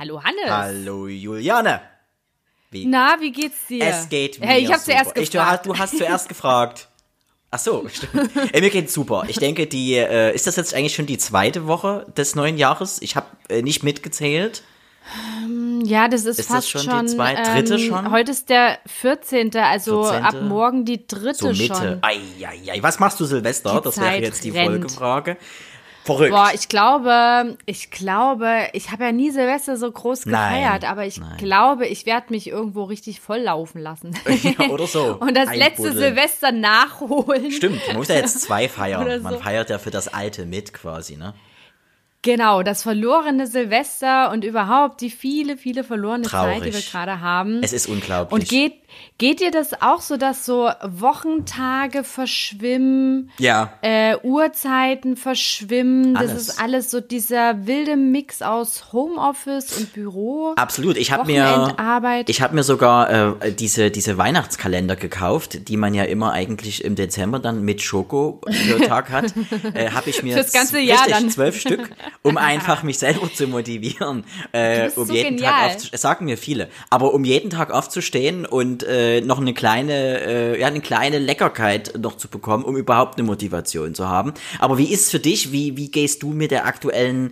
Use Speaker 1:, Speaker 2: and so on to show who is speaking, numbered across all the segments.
Speaker 1: Hallo Hannes.
Speaker 2: Hallo Juliane.
Speaker 1: Wie geht's dir?
Speaker 2: Es geht mir
Speaker 1: Hey, ich habe
Speaker 2: super.
Speaker 1: zuerst gefragt.
Speaker 2: Du hast zuerst gefragt. Ach so, stimmt. Mir geht's super. Ich denke, ist das jetzt eigentlich schon die zweite Woche des neuen Jahres? Ich habe nicht mitgezählt.
Speaker 1: Ja, das ist fast
Speaker 2: das schon die dritte schon?
Speaker 1: Heute ist der 14., also
Speaker 2: 14.
Speaker 1: ab morgen die dritte
Speaker 2: So Mitte.
Speaker 1: schon.
Speaker 2: Eieiei. Was machst du Silvester?
Speaker 1: Die
Speaker 2: Das wäre
Speaker 1: Zeit
Speaker 2: jetzt die
Speaker 1: rennt.
Speaker 2: Folgefrage. Verrückt.
Speaker 1: Boah, ich glaube, ich habe ja nie Silvester so groß gefeiert,
Speaker 2: Nein,
Speaker 1: aber ich glaube, ich werde mich irgendwo richtig volllaufen lassen.
Speaker 2: Ja, oder so.
Speaker 1: Und das letzte
Speaker 2: Einbuddeln.
Speaker 1: Silvester nachholen.
Speaker 2: Stimmt, man muss ja jetzt 2 feiern.
Speaker 1: Oder so.
Speaker 2: Man feiert ja für das Alte mit quasi, ne?
Speaker 1: Genau, das verlorene Silvester und überhaupt die viele, viele verlorene
Speaker 2: Traurig.
Speaker 1: Zeit, die wir gerade haben.
Speaker 2: Es ist unglaublich.
Speaker 1: Und geht dir das auch so, dass so Wochentage verschwimmen,
Speaker 2: Ja.
Speaker 1: Uhrzeiten verschwimmen? Das
Speaker 2: Alles.
Speaker 1: ist alles so dieser wilde Mix aus Homeoffice und Büro.
Speaker 2: Absolut. Ich habe
Speaker 1: Wochenendarbeit.
Speaker 2: mir sogar diese Weihnachtskalender gekauft, die man ja immer eigentlich im Dezember dann mit Schoko für Tag hat. Habe ich mir
Speaker 1: Fürs ganze Jahr
Speaker 2: richtig,
Speaker 1: dann.
Speaker 2: 12 Stück, um einfach mich selber zu motivieren,
Speaker 1: bist
Speaker 2: um
Speaker 1: so
Speaker 2: jeden
Speaker 1: genial.
Speaker 2: Tag aufzustehen. Sagen mir viele, aber um jeden Tag aufzustehen und noch eine kleine Leckerkeit noch zu bekommen, um überhaupt eine Motivation zu haben. Aber wie ist es für dich? Wie gehst du mit der aktuellen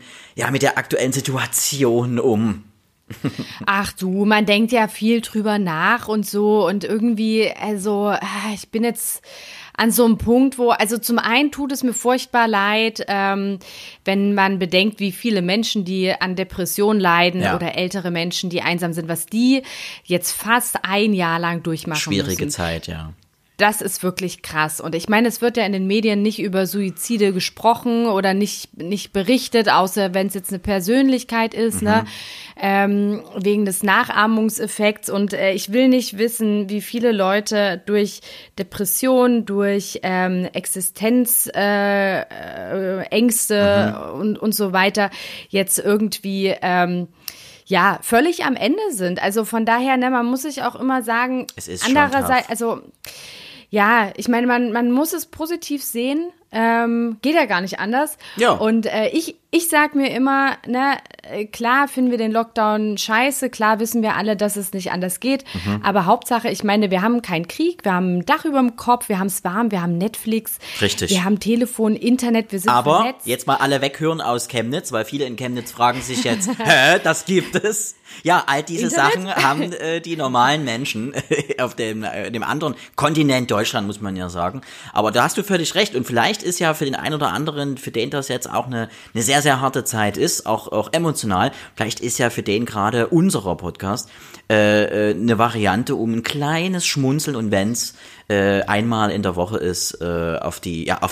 Speaker 2: Situation um?
Speaker 1: Ach du, man denkt ja viel drüber nach und so und irgendwie, also ich bin jetzt an so einem Punkt, wo, also zum einen tut es mir furchtbar leid, wenn man bedenkt, wie viele Menschen, die an Depressionen leiden oder ältere Menschen, die einsam sind, was die jetzt fast ein Jahr lang durchmachen
Speaker 2: Schwierige
Speaker 1: müssen.
Speaker 2: Zeit, ja.
Speaker 1: Das ist wirklich krass. Und ich meine, es wird ja in den Medien nicht über Suizide gesprochen oder nicht berichtet, außer wenn es jetzt eine Persönlichkeit ist, ne? Wegen des Nachahmungseffekts. Und ich will nicht wissen, wie viele Leute durch Depression, durch Existenzängste und so weiter jetzt irgendwie völlig am Ende sind. Also von daher, ne, man muss sich auch immer sagen,
Speaker 2: Es ist schon
Speaker 1: andererseits,
Speaker 2: tough.
Speaker 1: also ja, ich meine, man muss es positiv sehen, geht ja gar nicht anders.
Speaker 2: Ja.
Speaker 1: Und ich sag mir immer, ne, klar finden wir den Lockdown scheiße, klar wissen wir alle, dass es nicht anders geht, aber Hauptsache, ich meine, wir haben keinen Krieg, wir haben ein Dach über dem Kopf, wir haben es warm, wir haben Netflix,
Speaker 2: Richtig.
Speaker 1: wir haben Telefon, Internet, wir sind
Speaker 2: Aber
Speaker 1: vernetzt.
Speaker 2: jetzt mal alle weghören aus Chemnitz, weil viele in Chemnitz fragen sich jetzt, das gibt es? Ja, all diese
Speaker 1: Internet?
Speaker 2: Sachen haben die normalen Menschen auf dem anderen Kontinent Deutschland, muss man ja sagen. Aber da hast du völlig recht. Und vielleicht ist ja für den einen oder anderen, für den das jetzt auch eine sehr, sehr harte Zeit ist, auch emotional, vielleicht ist ja für den gerade unserer Podcast eine Variante, um ein kleines Schmunzeln und wenn's einmal in der Woche ist, auf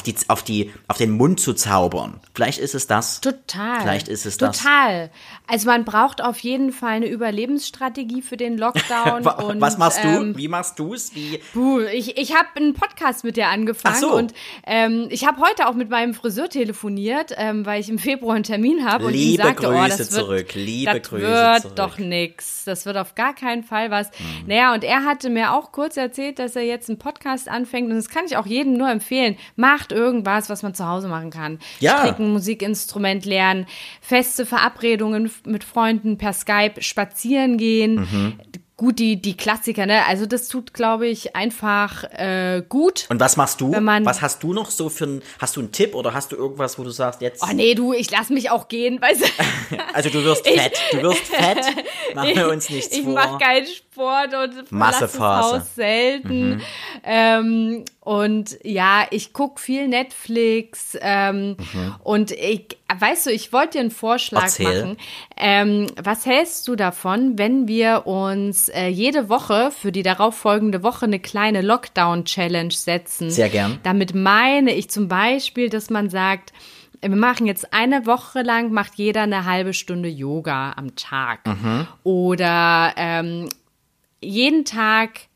Speaker 2: den Mund zu zaubern. Vielleicht ist es das.
Speaker 1: Total.
Speaker 2: Vielleicht ist es das.
Speaker 1: Total. Also man braucht auf jeden Fall eine Überlebensstrategie für den Lockdown. Und,
Speaker 2: Was machst du? Wie machst du es?
Speaker 1: Ich habe einen Podcast mit dir angefangen.
Speaker 2: Ach so.
Speaker 1: Und ich habe heute auch mit meinem Friseur telefoniert, weil ich im Februar einen Termin habe und ihm
Speaker 2: Liebe
Speaker 1: sagte,
Speaker 2: Grüße
Speaker 1: das
Speaker 2: zurück. Liebe
Speaker 1: das
Speaker 2: Grüße
Speaker 1: wird
Speaker 2: zurück.
Speaker 1: doch nix. Das wird auf gar keinen Fall was. Naja, und er hatte mir auch kurz erzählt, dass er jetzt einen Podcast anfängt und das kann ich auch jedem nur empfehlen. Macht irgendwas, was man zu Hause machen kann.
Speaker 2: Ja.
Speaker 1: Stricken, Musikinstrument lernen, feste Verabredungen mit Freunden per Skype, spazieren gehen. Gut, die Klassiker, ne? Also das tut, glaube ich, einfach gut.
Speaker 2: Und was machst du?
Speaker 1: Wenn man-
Speaker 2: Was hast du noch so hast du einen Tipp oder hast du irgendwas, wo du sagst, jetzt,
Speaker 1: Oh nee, du, ich lass mich auch gehen, weißt du?
Speaker 2: also du wirst fett, machen wir uns nichts
Speaker 1: Ich
Speaker 2: vor.
Speaker 1: mache keinen Sport und verlasse das
Speaker 2: Massephase.
Speaker 1: Haus selten. Und ja, ich gucke viel Netflix und weißt du, ich wollte dir einen Vorschlag
Speaker 2: Erzähl.
Speaker 1: machen. Was hältst du davon, wenn wir uns jede Woche für die darauffolgende Woche eine kleine Lockdown-Challenge setzen?
Speaker 2: Sehr gern.
Speaker 1: Damit meine ich zum Beispiel, dass man sagt, wir machen jetzt eine Woche lang, macht jeder eine halbe Stunde Yoga am Tag. Oder jeden Tag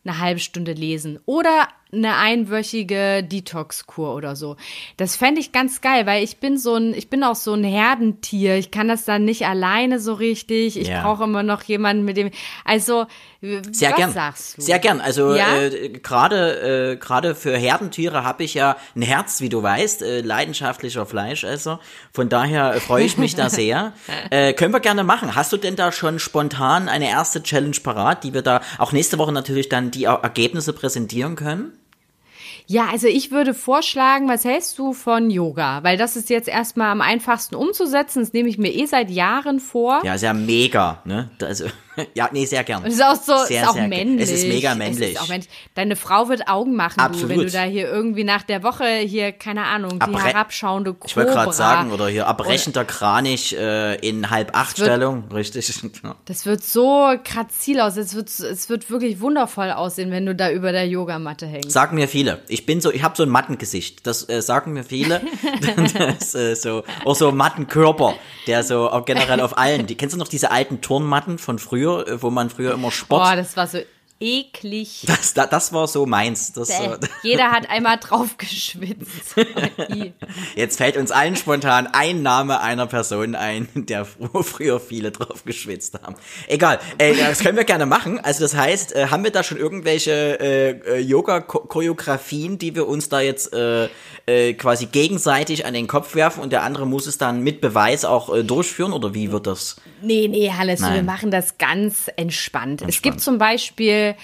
Speaker 1: eine halbe Stunde lesen oder eine einwöchige Detox-Kur oder so. Das fände ich ganz geil, weil ich bin auch so ein Herdentier. Ich kann das dann nicht alleine so richtig. Ich brauche immer noch jemanden, mit dem, also,
Speaker 2: sehr
Speaker 1: was
Speaker 2: gern.
Speaker 1: sagst du?
Speaker 2: Sehr gern. Also
Speaker 1: Ja?
Speaker 2: gerade für Herdentiere habe ich ja ein Herz, wie du weißt, leidenschaftlicher Fleischesser. Von daher freue ich mich da sehr. Können wir gerne machen. Hast du denn da schon spontan eine erste Challenge parat, die wir da auch nächste Woche natürlich dann die Ergebnisse präsentieren können?
Speaker 1: Ja, also ich würde vorschlagen, was hältst du von Yoga? Weil das ist jetzt erstmal am einfachsten umzusetzen. Das nehme ich mir seit Jahren vor.
Speaker 2: Ja, ist ja mega, ne? Also, ja, nee, sehr gern.
Speaker 1: Und es ist auch so,
Speaker 2: sehr,
Speaker 1: ist auch
Speaker 2: sehr
Speaker 1: männlich.
Speaker 2: Es ist mega männlich.
Speaker 1: Es ist auch männlich. Deine Frau wird Augen machen,
Speaker 2: Absolut.
Speaker 1: wenn du da hier irgendwie nach der Woche hier, keine Ahnung, die herabschauende Cobra.
Speaker 2: Ich wollte gerade sagen, oder hier abbrechender Kranich in 7:30-Stellung, richtig.
Speaker 1: Das wird so grazil aus. Es wird wirklich wundervoll aussehen, wenn du da über der Yogamatte hängst.
Speaker 2: Sagen mir viele. Ich habe so ein Mattengesicht. Das sagen mir viele. Das auch so ein Mattenkörper, der so auch generell auf allen. Kennst du noch diese alten Turnmatten von früher, wo man früher immer Sport.
Speaker 1: Boah, das war so eklig.
Speaker 2: Das war so meins.
Speaker 1: Jeder hat einmal drauf geschwitzt.
Speaker 2: Jetzt fällt uns allen spontan ein Name einer Person ein, der früher viele drauf geschwitzt haben. Egal, das können wir gerne machen. Also das heißt, haben wir da schon irgendwelche Yoga-Choreografien, die wir uns da jetzt quasi gegenseitig an den Kopf werfen und der andere muss es dann mit Beweis auch durchführen oder wie wird das?
Speaker 1: Nee, Hannes, wir machen das ganz entspannt. Es gibt zum Beispiel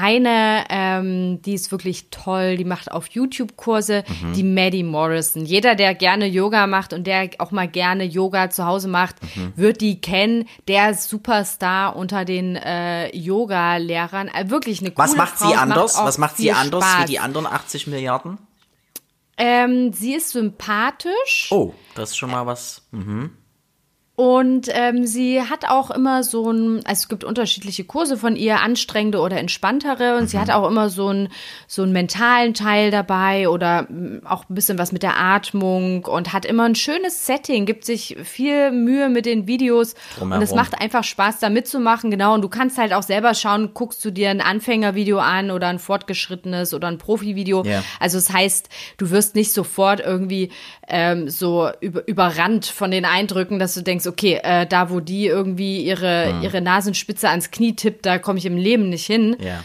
Speaker 1: eine, die ist wirklich toll, die macht auf YouTube Kurse, die Maddie Morrison. Jeder, der gerne Yoga macht und der auch mal gerne Yoga zu Hause macht, wird die kennen. Der ist Superstar unter den Yoga-Lehrern. Wirklich eine coole
Speaker 2: Was macht
Speaker 1: Frau.
Speaker 2: sie anders? Was macht sie anders
Speaker 1: Spaß.
Speaker 2: wie die anderen 80 Milliarden?
Speaker 1: Sie ist sympathisch.
Speaker 2: Oh, das ist schon mal was.
Speaker 1: Und sie hat auch immer also es gibt unterschiedliche Kurse von ihr, anstrengende oder entspanntere. Und sie hat auch immer so einen mentalen Teil dabei oder auch ein bisschen was mit der Atmung und hat immer ein schönes Setting, gibt sich viel Mühe mit den Videos. Und es macht einfach Spaß, da mitzumachen. Genau, und du kannst halt auch selber schauen, guckst du dir ein Anfängervideo an oder ein fortgeschrittenes oder ein Profivideo.
Speaker 2: Yeah.
Speaker 1: Also das heißt, du wirst nicht sofort irgendwie so überrannt von den Eindrücken, dass du denkst, okay, da wo die irgendwie ihre Nasenspitze ans Knie tippt, da komme ich im Leben nicht hin.
Speaker 2: Ja.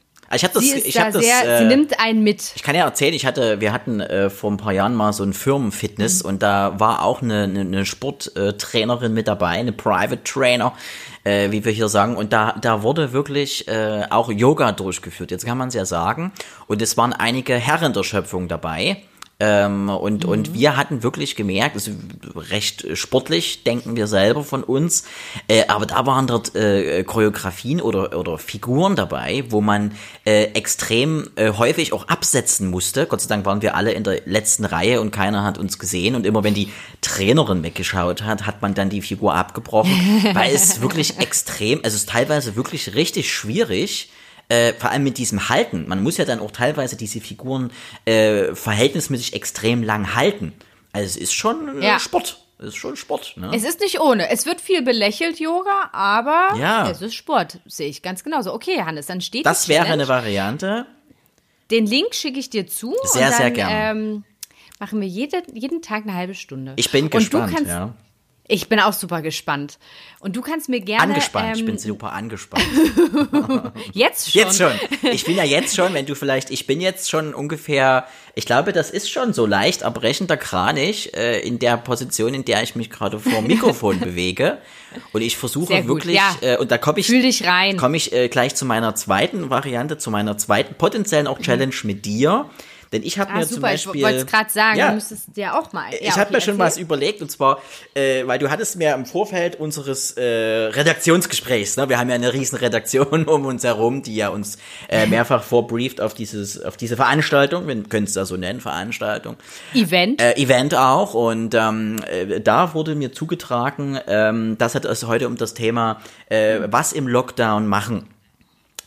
Speaker 1: Sie nimmt einen mit.
Speaker 2: Ich kann ja erzählen, wir hatten vor ein paar Jahren mal so ein Firmenfitness und da war auch eine Sporttrainerin mit dabei, eine Private Trainer, wie wir hier sagen. Und da wurde wirklich auch Yoga durchgeführt. Jetzt kann man es ja sagen. Und es waren einige Herren der Schöpfung dabei. Und wir hatten wirklich gemerkt, also recht sportlich, denken wir selber von uns, aber da waren dort Choreografien oder Figuren dabei, wo man extrem häufig auch absetzen musste. Gott sei Dank waren wir alle in der letzten Reihe und keiner hat uns gesehen. Und immer wenn die Trainerin weggeschaut hat man dann die Figur abgebrochen, weil es wirklich extrem, also es ist teilweise wirklich richtig schwierig, vor allem mit diesem Halten. Man muss ja dann auch teilweise diese Figuren verhältnismäßig extrem lang halten. Also es ist schon Sport. Es ist schon Sport. Ne?
Speaker 1: Es ist nicht ohne. Es wird viel belächelt, Yoga, aber
Speaker 2: ja.
Speaker 1: Es ist Sport. Sehe ich ganz genauso. Okay, Hannes, dann steht
Speaker 2: das wäre eine Variante.
Speaker 1: Den Link schicke ich dir zu.
Speaker 2: Sehr,
Speaker 1: und dann,
Speaker 2: sehr gerne.
Speaker 1: Machen wir jeden Tag eine halbe Stunde.
Speaker 2: Ich bin gespannt, ja.
Speaker 1: Ich bin auch super gespannt. Und du kannst mir gerne...
Speaker 2: Angespannt, ich bin super angespannt.
Speaker 1: Jetzt schon?
Speaker 2: Jetzt schon. Ich bin ja jetzt schon, ich bin jetzt schon ungefähr, ich glaube, das ist schon so leicht abbrechender Kranich in der Position, in der ich mich gerade vor dem Mikrofon bewege. Und ich versuche wirklich, ja. Und da komme ich gleich zu meiner zweiten Variante, zu meiner zweiten potenziellen auch Challenge mit dir. Denn ich habe mir
Speaker 1: super,
Speaker 2: zum Beispiel...
Speaker 1: Ich wollte es gerade sagen, du müsstest dir auch mal...
Speaker 2: Ich habe mir schon was überlegt, und zwar, weil du hattest mir im Vorfeld unseres Redaktionsgesprächs, ne, wir haben ja eine riesen Redaktion um uns herum, die ja uns mehrfach vorbrieft auf diese Veranstaltung, wir können es da so nennen, Veranstaltung. Event auch, und da wurde mir zugetragen, das hat es heute um das Thema, was im Lockdown machen.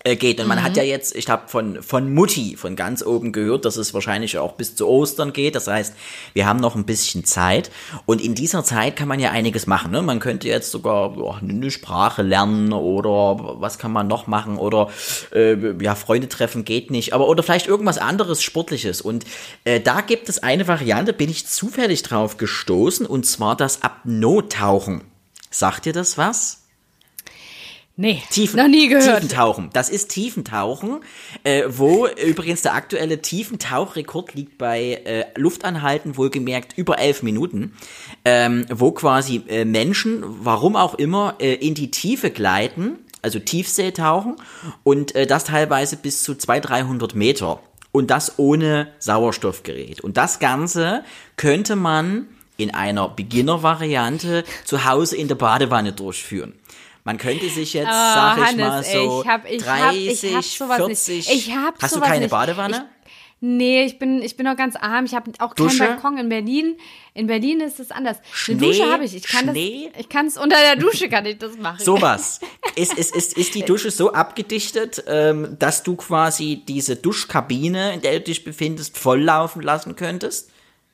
Speaker 2: geht. Und man hat ja jetzt, ich habe von Mutti, von ganz oben gehört, dass es wahrscheinlich auch bis zu Ostern geht. Das heißt, wir haben noch ein bisschen Zeit. Und in dieser Zeit kann man ja einiges machen. Ne? Man könnte jetzt sogar eine Sprache lernen oder was kann man noch machen oder Freunde treffen geht nicht. Aber oder vielleicht irgendwas anderes Sportliches. Und da gibt es eine Variante, bin ich zufällig drauf gestoßen, und zwar das Apnoe-Tauchen. Sagt dir das was?
Speaker 1: Nee, noch nie gehört.
Speaker 2: Tiefentauchen. Das ist Tiefentauchen, wo übrigens der aktuelle Tiefentauchrekord liegt bei Luftanhalten, wohlgemerkt über 11 Minuten, wo quasi Menschen, warum auch immer, in die Tiefe gleiten, also Tiefseetauchen, und das teilweise bis zu 200-300 Meter. Und das ohne Sauerstoffgerät. Und das Ganze könnte man in einer Beginner-Variante zu Hause in der Badewanne durchführen. Man könnte sich jetzt, sag ich
Speaker 1: Hannes,
Speaker 2: mal so, 30, 40... Hast du keine Badewanne?
Speaker 1: Nee, ich bin noch ganz arm. Ich habe auch keinen Balkon in Berlin. In Berlin ist es anders. Eine Dusche habe ich. Ich kann es unter der Dusche kann ich das machen.
Speaker 2: Sowas. Ist die Dusche so abgedichtet, dass du quasi diese Duschkabine, in der du dich befindest, volllaufen lassen könntest?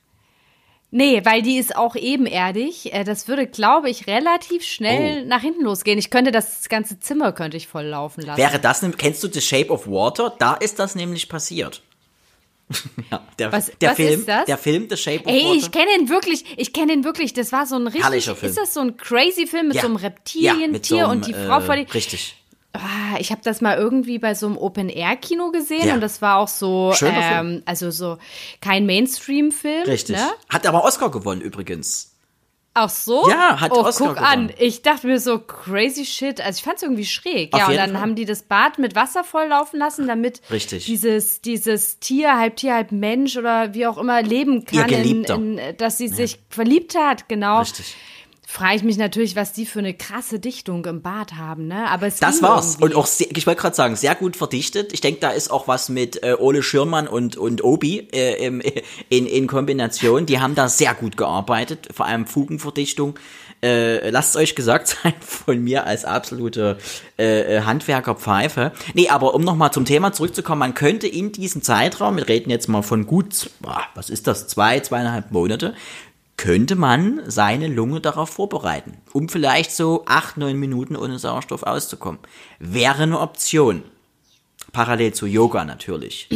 Speaker 1: Nee, weil die ist auch ebenerdig. Das würde, glaube ich, relativ schnell nach hinten losgehen. Ich könnte das ganze Zimmer voll laufen lassen.
Speaker 2: Wäre das, kennst du The Shape of Water? Da ist das nämlich passiert. Ja,
Speaker 1: was
Speaker 2: Film,
Speaker 1: ist das?
Speaker 2: Der Film The Shape of Water.
Speaker 1: Ich kenne ihn wirklich. Das war so ein richtig,
Speaker 2: herrlicher Film.
Speaker 1: Ist das so ein crazy Film mit so einem Reptilientier und die Frau vor die...
Speaker 2: Richtig.
Speaker 1: Ich habe das mal irgendwie bei so einem Open-Air-Kino gesehen und das war auch so, also so kein Mainstream-Film.
Speaker 2: Richtig.
Speaker 1: Ne?
Speaker 2: Hat aber Oscar gewonnen übrigens.
Speaker 1: Ach so?
Speaker 2: Ja, hat Oscar gewonnen.
Speaker 1: An. Ich dachte mir so, crazy shit. Also ich fand es irgendwie schräg. Ja, und dann haben die das Bad mit Wasser volllaufen lassen, damit dieses Tier, halb Mensch oder wie auch immer, leben kann, dass sie sich verliebt hat. Genau.
Speaker 2: Richtig.
Speaker 1: Frage ich mich natürlich, was die für eine krasse Dichtung im Bad haben, ne? Aber
Speaker 2: das war's. Und auch, ich wollte gerade sagen, sehr gut verdichtet. Ich denke, da ist auch was mit Ole Schürmann und Obi in Kombination. Die haben da sehr gut gearbeitet, vor allem Fugenverdichtung. Lasst es euch gesagt sein, von mir als absolute Handwerkerpfeife. Nee, aber um nochmal zum Thema zurückzukommen, man könnte in diesem Zeitraum, wir reden jetzt mal von gut, was ist das, 2,5 Monate, könnte man seine Lunge darauf vorbereiten, um vielleicht so 8-9 Minuten ohne Sauerstoff auszukommen. Wäre eine Option. Parallel zu Yoga natürlich.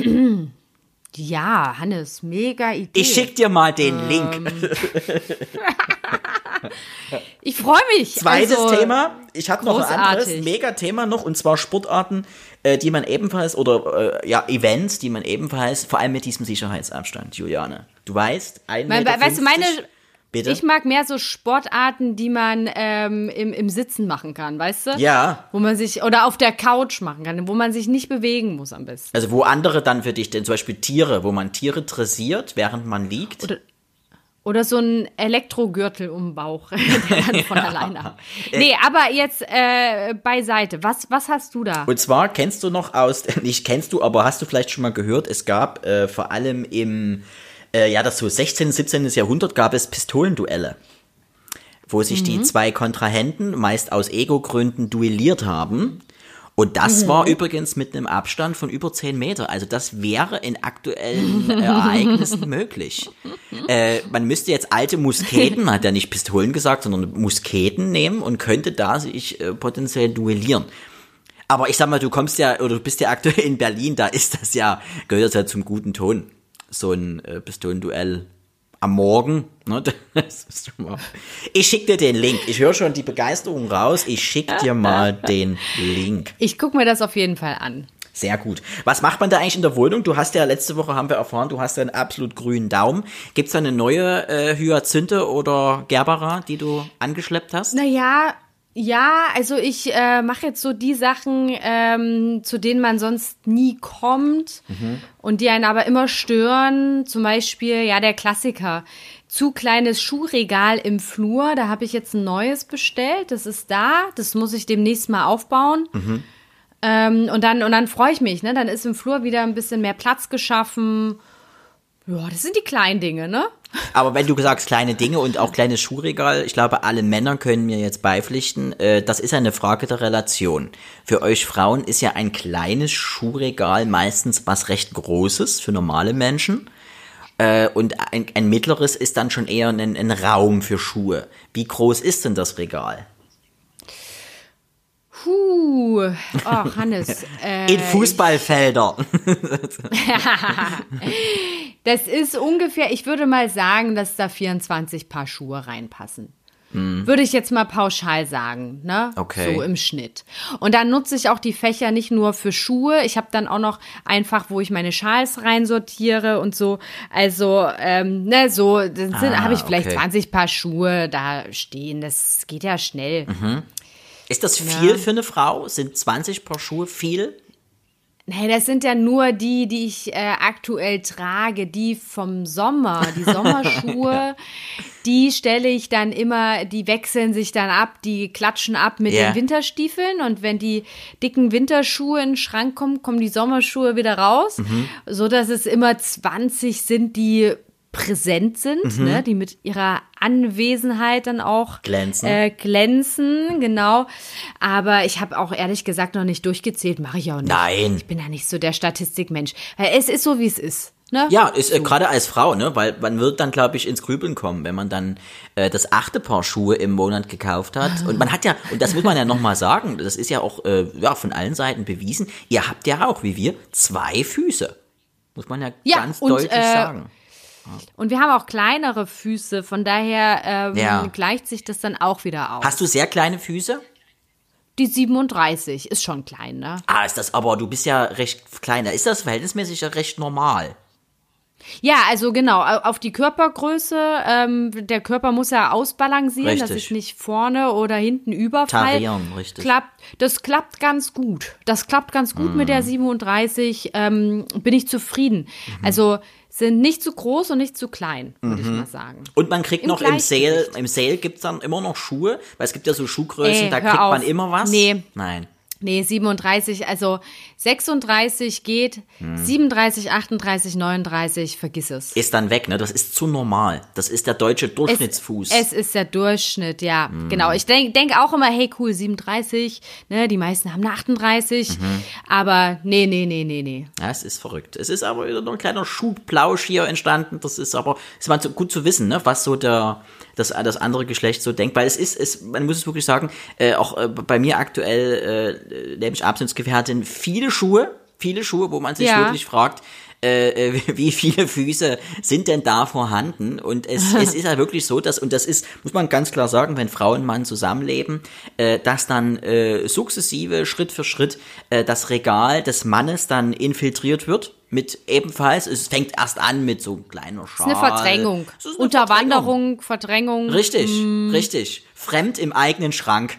Speaker 1: Ja, Hannes, mega Idee.
Speaker 2: Ich schick dir mal den Link.
Speaker 1: Ich freue mich.
Speaker 2: Zweites Thema. Ich habe noch ein anderes Mega-Thema noch, und zwar Sportarten, die man ebenfalls, oder Events, die man ebenfalls, vor allem mit diesem Sicherheitsabstand, Juliane. Du weißt, 1,50 Meter.
Speaker 1: Weißt du,
Speaker 2: Bitte?
Speaker 1: Ich mag mehr so Sportarten, die man im Sitzen machen kann, weißt du?
Speaker 2: Ja.
Speaker 1: Wo man sich, oder auf der Couch machen kann, wo man sich nicht bewegen muss am besten.
Speaker 2: Also wo andere dann für dich, denn zum Beispiel Tiere, wo man Tiere dressiert, während man liegt.
Speaker 1: Oder so ein Elektrogürtel um den Bauch, der dann von alleine ab. Nee, aber jetzt beiseite. Was hast du da?
Speaker 2: Und zwar kennst du noch nicht kennst du, aber hast du vielleicht schon mal gehört, es gab vor allem im das so 16., 17. Jahrhundert gab es Pistolenduelle, wo sich die zwei Kontrahenten meist aus Ego-Gründen duelliert haben. Und das war übrigens mit einem Abstand von über 10 Meter. Also das wäre in aktuellen Ereignissen möglich. Man müsste jetzt alte Musketen, man hat ja nicht Pistolen gesagt, sondern Musketen nehmen und könnte da sich potenziell duellieren. Aber ich sag mal, du bist ja aktuell in Berlin, da ist das ja, gehört das ja zum guten Ton. So ein Pistolenduell am Morgen. Ne? Ich schick dir den Link. Ich höre schon die Begeisterung raus. Ich schick dir mal den Link.
Speaker 1: Ich gucke mir das auf jeden Fall an.
Speaker 2: Sehr gut. Was macht man da eigentlich in der Wohnung? Du hast ja, letzte Woche haben wir erfahren, du hast ja einen absolut grünen Daumen. Gibt's da eine neue Hyazinthe oder Gerbera, die du angeschleppt hast?
Speaker 1: Ja, also ich mache jetzt so die Sachen, zu denen man sonst nie kommt und die einen aber immer stören. Zum Beispiel, der Klassiker, zu kleines Schuhregal im Flur. Da habe ich jetzt ein neues bestellt. Das ist da. Das muss ich demnächst mal aufbauen. Und dann freue ich mich. Ne? Dann ist im Flur wieder ein bisschen mehr Platz geschaffen. Ja, das sind die kleinen Dinge, ne?
Speaker 2: Aber wenn du sagst kleine Dinge und auch kleines Schuhregal, ich glaube, alle Männer können mir jetzt beipflichten, das ist eine Frage der Relation. Für euch Frauen ist ja ein kleines Schuhregal meistens was recht Großes für normale Menschen. Und ein mittleres ist dann schon eher ein Raum für Schuhe. Wie groß ist denn das Regal?
Speaker 1: Oh, Hannes.
Speaker 2: In Fußballfelder.
Speaker 1: Das ist ungefähr, ich würde mal sagen, dass da 24 Paar Schuhe reinpassen. Würde ich jetzt mal pauschal sagen, ne?
Speaker 2: Okay.
Speaker 1: So im Schnitt. Und dann nutze ich auch die Fächer nicht nur für Schuhe. Ich habe dann auch noch einfach, wo ich meine Schals reinsortiere und so. Also, so habe ich vielleicht 20 Paar Schuhe da stehen. Das geht ja schnell.
Speaker 2: Ist das viel für eine Frau? Sind 20 Paar Schuhe viel?
Speaker 1: Nee, das sind ja nur die ich aktuell trage, die vom Sommer, die Sommerschuhe, die stelle ich dann immer, die wechseln sich dann ab, die klatschen ab mit den Winterstiefeln und wenn die dicken Winterschuhe in den Schrank kommen, kommen die Sommerschuhe wieder raus, so dass es immer 20 sind, die präsent sind, ne, die mit ihrer Anwesenheit dann auch glänzen, genau. Aber ich habe auch ehrlich gesagt noch nicht durchgezählt, mache ich auch nicht.
Speaker 2: Nein.
Speaker 1: Ich bin ja nicht so der Statistikmensch. Weil es ist so, wie es ist. Ne?
Speaker 2: Ja, ist gerade als Frau, ne, weil man wird dann, glaube ich, ins Grübeln kommen, wenn man dann das 8. Paar Schuhe im Monat gekauft hat. Und man hat ja, und das muss man ja nochmal sagen, das ist ja auch von allen Seiten bewiesen, ihr habt ja auch, wie wir, 2 Füße. Muss man ja ganz deutlich sagen.
Speaker 1: Und wir haben auch kleinere Füße, von daher gleicht sich das dann auch wieder aus.
Speaker 2: Hast du sehr kleine Füße?
Speaker 1: Die 37 ist schon klein, ne?
Speaker 2: Ist das, aber du bist ja recht klein. Da ist das verhältnismäßig ja recht normal.
Speaker 1: Ja, also genau, auf die Körpergröße, der Körper muss ja ausbalancieren,
Speaker 2: Richtig.
Speaker 1: dass ich nicht vorne oder hinten überfall.
Speaker 2: Tarieren, richtig.
Speaker 1: Das klappt ganz gut. Das klappt ganz gut mit der 37, bin ich zufrieden. Also sind nicht zu groß und nicht zu klein, würde ich mal sagen.
Speaker 2: Und man kriegt noch im Sale gibt's dann immer noch Schuhe, weil es gibt ja so Schuhgrößen, da kriegt man immer was.
Speaker 1: Nee.
Speaker 2: Nein.
Speaker 1: Nee, 37, also 36 geht, 37, 38, 39, vergiss es.
Speaker 2: Ist dann weg, ne? Das ist zu normal. Das ist der deutsche Durchschnittsfuß.
Speaker 1: Es ist der Durchschnitt, ja, genau. Ich denk auch immer, hey, cool, 37, ne? Die meisten haben eine 38, aber nee.
Speaker 2: Ja, es ist verrückt. Es ist aber wieder noch ein kleiner Schuhplausch hier entstanden. Das ist mal so gut zu wissen, ne? Was so das andere Geschlecht so denkt, weil man muss es wirklich sagen, auch bei mir aktuell nämlich Absinnsgefährtin, viele Schuhe, wo man sich wirklich fragt, wie viele Füße sind denn da vorhanden? Und es ist ja wirklich so, und das ist, muss man ganz klar sagen, wenn Frau und Mann zusammenleben, dass dann sukzessive, Schritt für Schritt, das Regal des Mannes dann infiltriert wird. Mit ebenfalls, es fängt erst an mit so einem kleinen Schal.
Speaker 1: Das ist eine Verdrängung. Unterwanderung, Verdrängung.
Speaker 2: Richtig. Fremd im eigenen Schrank.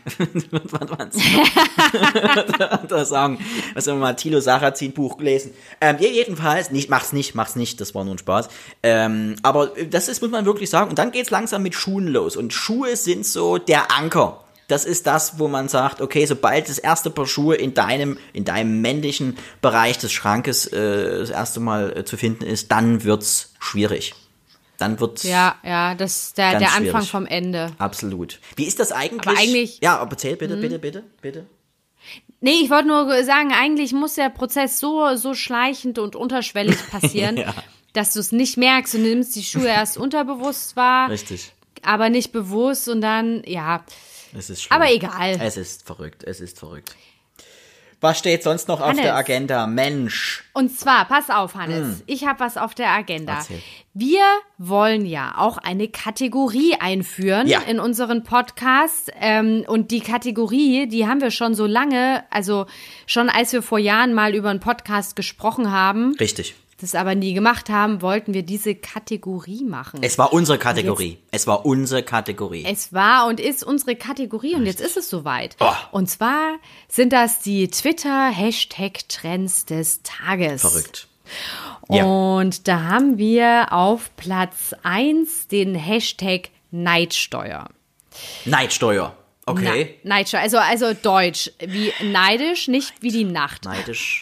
Speaker 2: Da sagen, was haben wir mal, Thilo Sarrazin Buch gelesen. Jedenfalls, mach's nicht, das war nur ein Spaß. Aber muss man wirklich sagen. Und dann geht's langsam mit Schuhen los. Und Schuhe sind so der Anker. Das ist das, wo man sagt, okay, sobald das erste Paar Schuhe in deinem männlichen Bereich des Schrankes das erste Mal zu finden ist, dann wird's schwierig. Dann wird's
Speaker 1: ja, das ist der Anfang
Speaker 2: schwierig.
Speaker 1: Vom Ende.
Speaker 2: Absolut. Wie ist das eigentlich?
Speaker 1: Aber eigentlich
Speaker 2: ja, aber erzähl bitte.
Speaker 1: Nee, ich wollte nur sagen, eigentlich muss der Prozess so schleichend und unterschwellig passieren, dass du es nicht merkst und du nimmst die Schuhe erst unterbewusst wahr.
Speaker 2: Richtig.
Speaker 1: Aber nicht bewusst und dann, ja.
Speaker 2: Es ist schlimm.
Speaker 1: Aber egal.
Speaker 2: Es ist verrückt. Was steht sonst noch auf der Agenda? Mensch.
Speaker 1: Und zwar, pass auf, Hannes, ich habe was auf der Agenda.
Speaker 2: Erzähl.
Speaker 1: Wir wollen ja auch eine Kategorie einführen in unseren Podcast. Und die Kategorie, die haben wir schon so lange, also schon als wir vor Jahren mal über einen Podcast gesprochen haben.
Speaker 2: Richtig.
Speaker 1: Das aber nie gemacht haben, wollten wir diese Kategorie machen.
Speaker 2: Es war unsere Kategorie. Es war und ist unsere Kategorie und jetzt ist es soweit. Oh. Und zwar sind das die Twitter-Hashtag-Trends des Tages. Verrückt.
Speaker 1: Und da haben wir auf Platz 1 den Hashtag Neidsteuer.
Speaker 2: Neidsteuer, okay.
Speaker 1: Neidsteuer, also Deutsch, wie neidisch, nicht wie die Nacht.
Speaker 2: Neidisch.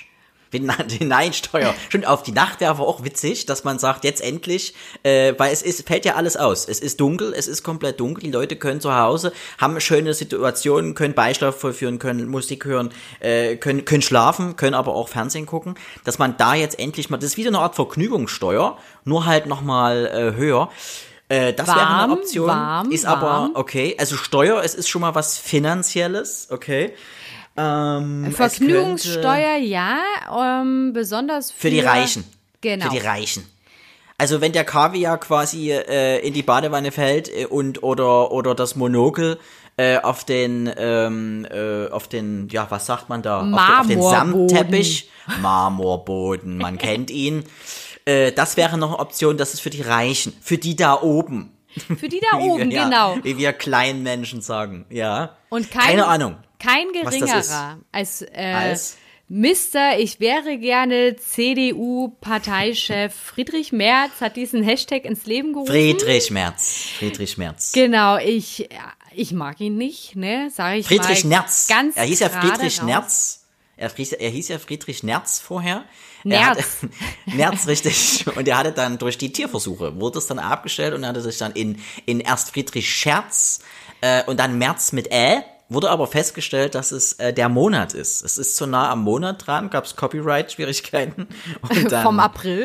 Speaker 2: Die Nein-Steuer. Schon auf die Nacht wäre aber auch witzig, dass man sagt, jetzt endlich, weil fällt ja alles aus. Es ist dunkel, es ist komplett dunkel, die Leute können zu Hause, haben schöne Situationen, können Beischlaf vollführen, können Musik hören, können schlafen, können aber auch Fernsehen gucken, dass man da jetzt endlich mal, das ist wieder eine Art Vergnügungssteuer, nur halt nochmal höher. Das wäre eine Option, ist aber, okay, also Steuer, es ist schon mal was Finanzielles, okay.
Speaker 1: Vergnügungssteuer, besonders
Speaker 2: für die Reichen.
Speaker 1: Genau.
Speaker 2: Für die Reichen. Also wenn der Kaviar quasi in die Badewanne fällt oder das Monokel auf den, ja, was sagt man da? Auf den Samtteppich. Marmorboden, man kennt ihn. Das wäre noch eine Option, das ist für die Reichen, für die da oben.
Speaker 1: Für die da oben, genau.
Speaker 2: Wie wir kleinen Menschen sagen, ja.
Speaker 1: Und
Speaker 2: keine Ahnung.
Speaker 1: Kein geringerer als Mister, ich wäre gerne CDU-Parteichef Friedrich Merz hat diesen Hashtag ins Leben gerufen.
Speaker 2: Friedrich Merz.
Speaker 1: Genau, ich mag ihn nicht, ne, sage ich
Speaker 2: Friedrich
Speaker 1: mal.
Speaker 2: Nerz.
Speaker 1: Ganz
Speaker 2: er hieß ja Friedrich
Speaker 1: raus.
Speaker 2: Nerz. Er hieß ja Friedrich Nerz vorher.
Speaker 1: Nerz.
Speaker 2: Nerz, richtig. Und er hatte dann durch die Tierversuche, wurde es dann abgestellt und hatte sich dann in erst Friedrich Scherz und dann Merz mit wurde aber festgestellt, dass es der Monat ist. Es ist zu nah am Monat dran, gab es Copyright-Schwierigkeiten.
Speaker 1: Vom April?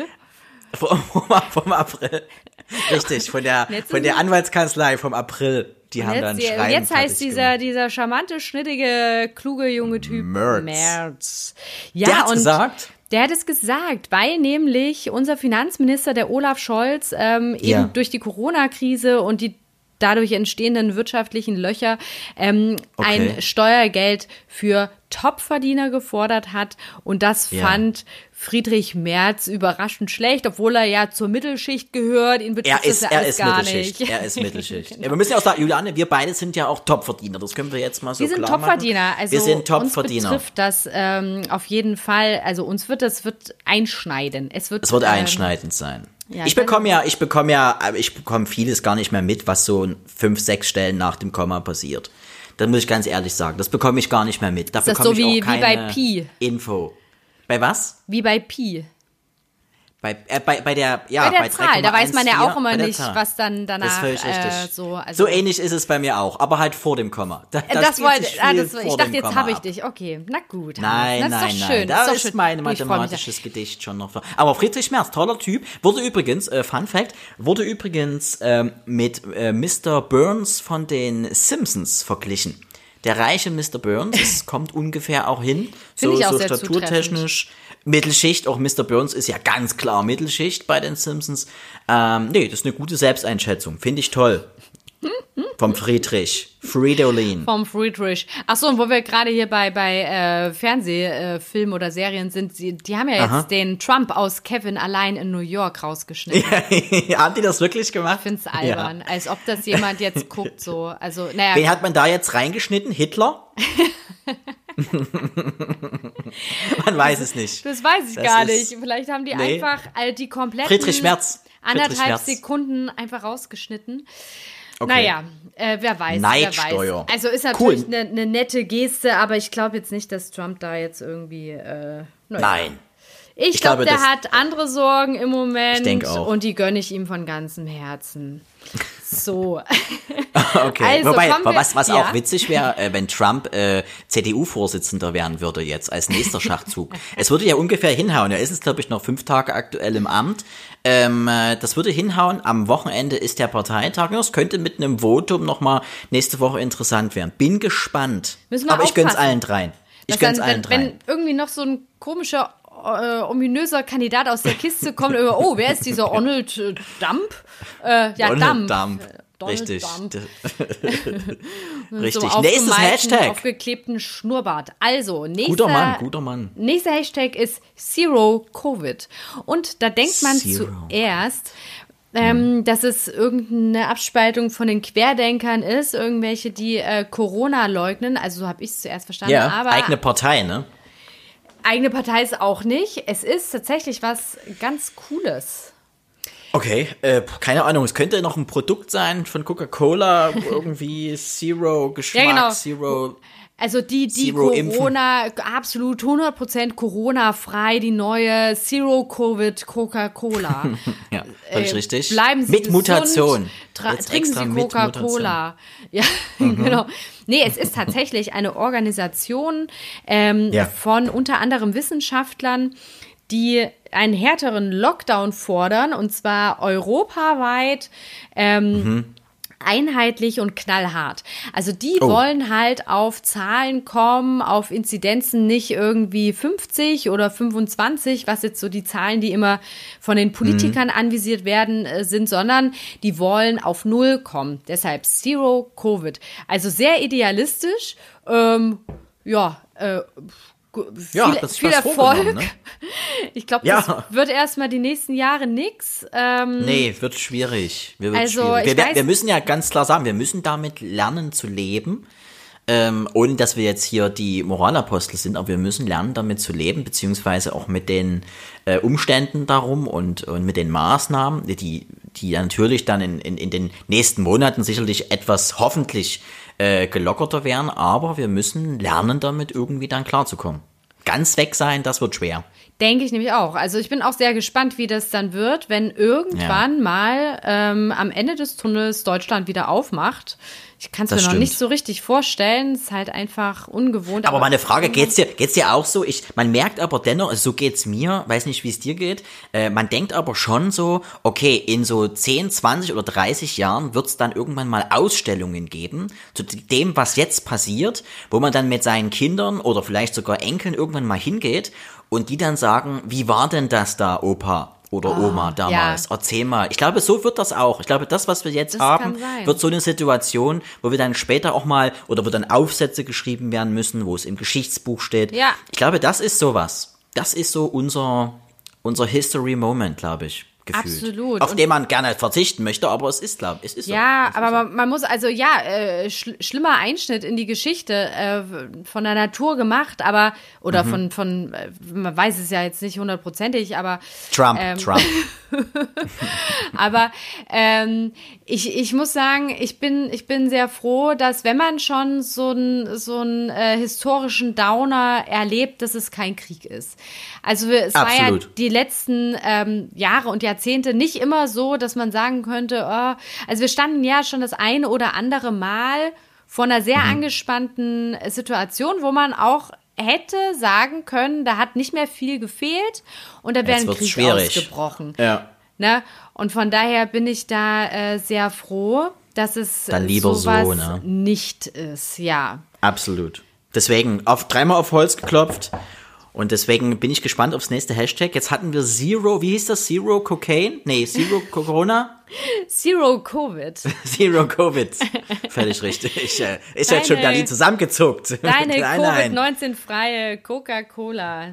Speaker 2: Vom April. Richtig, von der Anwaltskanzlei vom April. Die haben dann Schreiben. Und
Speaker 1: jetzt heißt dieser charmante, schnittige, kluge junge Typ Merz. Ja,
Speaker 2: der hat's gesagt?
Speaker 1: Der hat es gesagt, weil nämlich unser Finanzminister, der Olaf Scholz, eben durch die Corona-Krise und die dadurch entstehenden wirtschaftlichen Löcher ein Steuergeld für Topverdiener gefordert hat. Und das fand Friedrich Merz überraschend schlecht, obwohl er ja zur Mittelschicht gehört. Ihn betrifft das ja alles gar nicht.
Speaker 2: Er ist Mittelschicht. Genau. Ja, wir müssen ja auch sagen, Juliane, wir beide sind ja auch Topverdiener. Das können wir jetzt mal so klar machen.
Speaker 1: Wir sind Topverdiener. Also
Speaker 2: wir sind Topverdiener.
Speaker 1: Uns betrifft das auf jeden Fall, also uns wird einschneiden. Es wird
Speaker 2: einschneidend sein. Ja, ich bekomme vieles gar nicht mehr mit, was so 5, 6 Stellen nach dem Komma passiert. Das muss ich ganz ehrlich sagen. Das bekomme ich gar nicht mehr mit. Da
Speaker 1: ist das so wie bei Pi?
Speaker 2: Info. Bei was?
Speaker 1: Wie bei Pi.
Speaker 2: Bei der
Speaker 1: Zahl, da weiß man ja auch immer nicht,
Speaker 2: Zahl.
Speaker 1: Was dann danach
Speaker 2: das ist völlig richtig.
Speaker 1: so
Speaker 2: ähnlich ist es bei mir auch, aber halt vor dem Komma.
Speaker 1: Ich dachte, jetzt habe ich dich. Okay, na gut.
Speaker 2: Nein,
Speaker 1: das ist doch schön.
Speaker 2: Da ist mein mathematisches Gedicht schon noch. Aber Friedrich Merz, toller Typ, wurde übrigens, Fun Fact, mit Mr. Burns von den Simpsons verglichen. Der reiche Mr. Burns, das kommt ungefähr auch hin, so staturtechnisch. Mittelschicht, auch Mr. Burns ist ja ganz klar Mittelschicht bei den Simpsons. Das ist eine gute Selbsteinschätzung, finde ich toll. Vom Friedrich. Fridolin.
Speaker 1: Vom Friedrich. Achso, und wo wir gerade hier bei Fernsehfilmen oder Serien sind, die haben ja jetzt den Trump aus Kevin allein in New York rausgeschnitten.
Speaker 2: Haben die das wirklich gemacht?
Speaker 1: Ich finde es albern, als ob das jemand jetzt guckt so. Also,
Speaker 2: Wen hat man da jetzt reingeschnitten? Hitler? Man weiß es nicht.
Speaker 1: Das weiß ich gar nicht. Vielleicht haben die einfach die kompletten
Speaker 2: Friedrich Merz.
Speaker 1: 1,5 Sekunden einfach rausgeschnitten.
Speaker 2: Okay.
Speaker 1: Naja, wer weiß.
Speaker 2: Neidsteuer.
Speaker 1: Also ist natürlich eine nette Geste, aber ich glaube jetzt nicht, dass Trump da jetzt irgendwie...
Speaker 2: Nein.
Speaker 1: Ich glaube, der hat andere Sorgen im Moment.
Speaker 2: Ich denke auch.
Speaker 1: Und die gönne ich ihm von ganzem Herzen. So.
Speaker 2: Okay. Also, wobei, was auch witzig wäre, wenn Trump CDU-Vorsitzender werden würde jetzt als nächster Schachzug. Es würde ja ungefähr hinhauen. Er ist jetzt, glaube ich, noch 5 Tage aktuell im Amt. Das würde hinhauen. Am Wochenende ist der Parteitag. Das könnte mit einem Votum nochmal nächste Woche interessant werden. Bin gespannt. Aber ich gönn's allen dreien.
Speaker 1: Wenn irgendwie noch so ein komischer ominöser Kandidat aus der Kiste kommt, wer ist dieser Arnold Dump?
Speaker 2: Donald Dump. Richtig. Richtig. So nächstes Hashtag.
Speaker 1: Aufgeklebten Schnurrbart. Also,
Speaker 2: guter Mann.
Speaker 1: Nächster Hashtag ist Zero Covid. Und da denkt man zuerst, dass es irgendeine Abspaltung von den Querdenkern ist, irgendwelche, die Corona leugnen. Also so habe ich es zuerst verstanden.
Speaker 2: Ja,
Speaker 1: aber
Speaker 2: eigene Partei, ne?
Speaker 1: Eigene Partei ist auch nicht. Es ist tatsächlich was ganz Cooles.
Speaker 2: Okay, keine Ahnung, es könnte noch ein Produkt sein von Coca-Cola, irgendwie Zero Geschmack,
Speaker 1: ja, genau.
Speaker 2: Zero
Speaker 1: Also die
Speaker 2: Zero
Speaker 1: Corona, absolut 100% Corona-frei, die neue Zero-Covid Coca-Cola.
Speaker 2: Ja, völlig richtig.
Speaker 1: Bleiben Sie
Speaker 2: mit
Speaker 1: gesund,
Speaker 2: Mutation.
Speaker 1: Trinken Sie Coca-Cola. Ja, genau. Nee, es ist tatsächlich eine Organisation von unter anderem Wissenschaftlern, die einen härteren Lockdown fordern, und zwar europaweit, einheitlich und knallhart. Also die wollen halt auf Zahlen kommen, auf Inzidenzen nicht irgendwie 50 oder 25, was jetzt so die Zahlen, die immer von den Politikern anvisiert werden, sind, sondern die wollen auf Null kommen. Deshalb Zero Covid. Also sehr idealistisch. Viel Erfolg. Ne? Ich glaube, das wird erstmal die nächsten Jahre nix.
Speaker 2: Nee, wird schwierig. Wir müssen ja ganz klar sagen, wir müssen damit lernen zu leben. Ohne dass wir jetzt hier die Moralapostel sind, aber wir müssen lernen, damit zu leben, beziehungsweise auch mit den Umständen darum und mit den Maßnahmen, die natürlich dann in den nächsten Monaten sicherlich etwas hoffentlich gelockerter werden, aber wir müssen lernen, damit irgendwie dann klarzukommen. Ganz weg sein, das wird schwer.
Speaker 1: Denke ich nämlich auch. Also ich bin auch sehr gespannt, wie das dann wird, wenn irgendwann mal am Ende des Tunnels Deutschland wieder aufmacht. Ich kann es mir noch nicht so richtig vorstellen. Es ist halt einfach ungewohnt.
Speaker 2: Aber meine Frage, geht's dir auch so? Man merkt aber dennoch, also so geht's mir, weiß nicht, wie es dir geht, man denkt aber schon so, okay, in so 10, 20 oder 30 Jahren wird's dann irgendwann mal Ausstellungen geben zu dem, was jetzt passiert, wo man dann mit seinen Kindern oder vielleicht sogar Enkeln irgendwann mal hingeht und die dann sagen, wie war denn das da, Opa? Oder Oma damals. Ja. Erzähl mal. Ich glaube, so wird das auch. Ich glaube, das, was wir jetzt haben, wird so eine Situation, wo wir dann später auch mal, oder wo dann Aufsätze geschrieben werden müssen, wo es im Geschichtsbuch steht. Ja. Ich glaube, das ist sowas. Das ist so unser History Moment, glaube ich. Gefühlt. Absolut. Auf den man gerne verzichten möchte, aber es ist, glaube ich, es ist so.
Speaker 1: Ja, aber man muss, also schlimmer Einschnitt in die Geschichte von der Natur gemacht, aber, oder von man weiß es ja jetzt nicht hundertprozentig, aber
Speaker 2: Trump.
Speaker 1: Aber ich muss sagen, ich bin sehr froh, dass wenn man schon so einen historischen Downer erlebt, dass es kein Krieg ist. Also es war ja die letzten Jahre und Jahrzehnte nicht immer so, dass man sagen könnte, also wir standen ja schon das eine oder andere Mal vor einer sehr angespannten Situation, wo man auch hätte sagen können, da hat nicht mehr viel gefehlt und da wäre ein Krieg ausgebrochen.
Speaker 2: Ja.
Speaker 1: Ne? Und von daher bin ich da sehr froh, dass es
Speaker 2: dann lieber
Speaker 1: sowas
Speaker 2: so, ne?
Speaker 1: nicht ist, ja.
Speaker 2: Absolut. Deswegen dreimal auf Holz geklopft. Und deswegen bin ich gespannt aufs nächste Hashtag. Jetzt hatten wir Zero, wie hieß das? Zero Cocaine? Nee, Zero Corona?
Speaker 1: Zero Covid.
Speaker 2: Zero Covid. Völlig richtig. Ist jetzt schon Berlin zusammengezuckt.
Speaker 1: Deine Covid-19-freie Coca-Cola.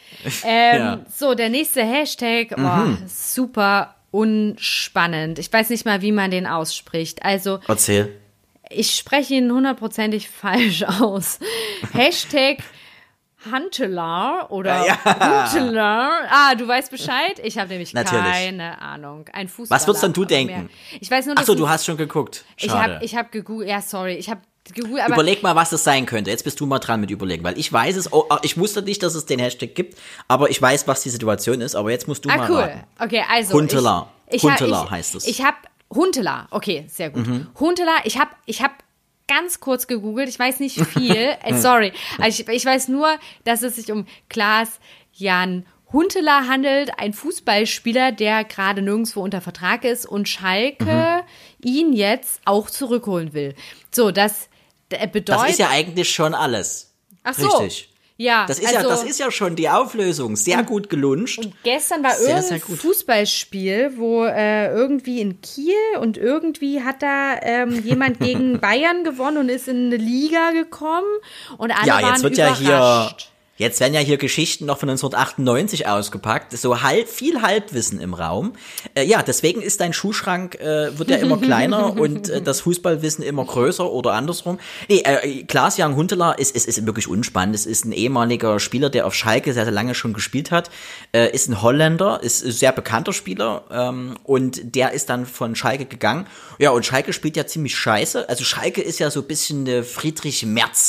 Speaker 1: So, der nächste Hashtag, super unspannend. Ich weiß nicht mal, wie man den ausspricht. Also,
Speaker 2: erzähl.
Speaker 1: Ich spreche ihn hundertprozentig falsch aus. Hashtag Huntelaar oder Huntelaar. Du weißt Bescheid? Ich habe nämlich keine Ahnung. Ein Fußballer.
Speaker 2: Was würdest denn du denken?
Speaker 1: Ich weiß nur,
Speaker 2: Achso, du hast schon geguckt. Schade.
Speaker 1: Ich hab gegoogelt. Ja, sorry. Ich habe gegoogelt. Aber
Speaker 2: überleg mal, was das sein könnte. Jetzt bist du mal dran mit überlegen, weil ich weiß es. Ich wusste nicht, dass es den Hashtag gibt, aber ich weiß, was die Situation ist. Aber jetzt musst du mal raten.
Speaker 1: Okay, also
Speaker 2: Huntelaar. Huntelaar heißt es.
Speaker 1: Ich habe Huntelaar. Okay, sehr gut. Huntelaar. Ich hab ganz kurz gegoogelt, ich weiß nicht viel, sorry, also ich weiß nur, dass es sich um Klaas-Jan Huntelaar handelt, ein Fußballspieler, der gerade nirgendwo unter Vertrag ist und Schalke ihn jetzt auch zurückholen will. So, das bedeutet...
Speaker 2: Das ist ja eigentlich schon alles.
Speaker 1: Ach so.
Speaker 2: Richtig.
Speaker 1: Ja,
Speaker 2: das ist ja schon die Auflösung. Sehr gut geluncht.
Speaker 1: Und gestern war irgendein Fußballspiel, wo irgendwie in Kiel und irgendwie hat da jemand gegen Bayern gewonnen und ist in eine Liga gekommen und alle waren überrascht.
Speaker 2: Jetzt werden ja hier Geschichten noch von 1998 ausgepackt. So viel Halbwissen im Raum. Deswegen ist dein Schuhschrank, wird ja immer kleiner und das Fußballwissen immer größer oder andersrum. Klaas-Jan Huntelaar ist wirklich unspannend. Es ist ein ehemaliger Spieler, der auf Schalke sehr, sehr lange schon gespielt hat. Ist ein Holländer, ist ein sehr bekannter Spieler und der ist dann von Schalke gegangen. Ja, und Schalke spielt ja ziemlich scheiße. Also Schalke ist ja so ein bisschen eine Friedrich Merz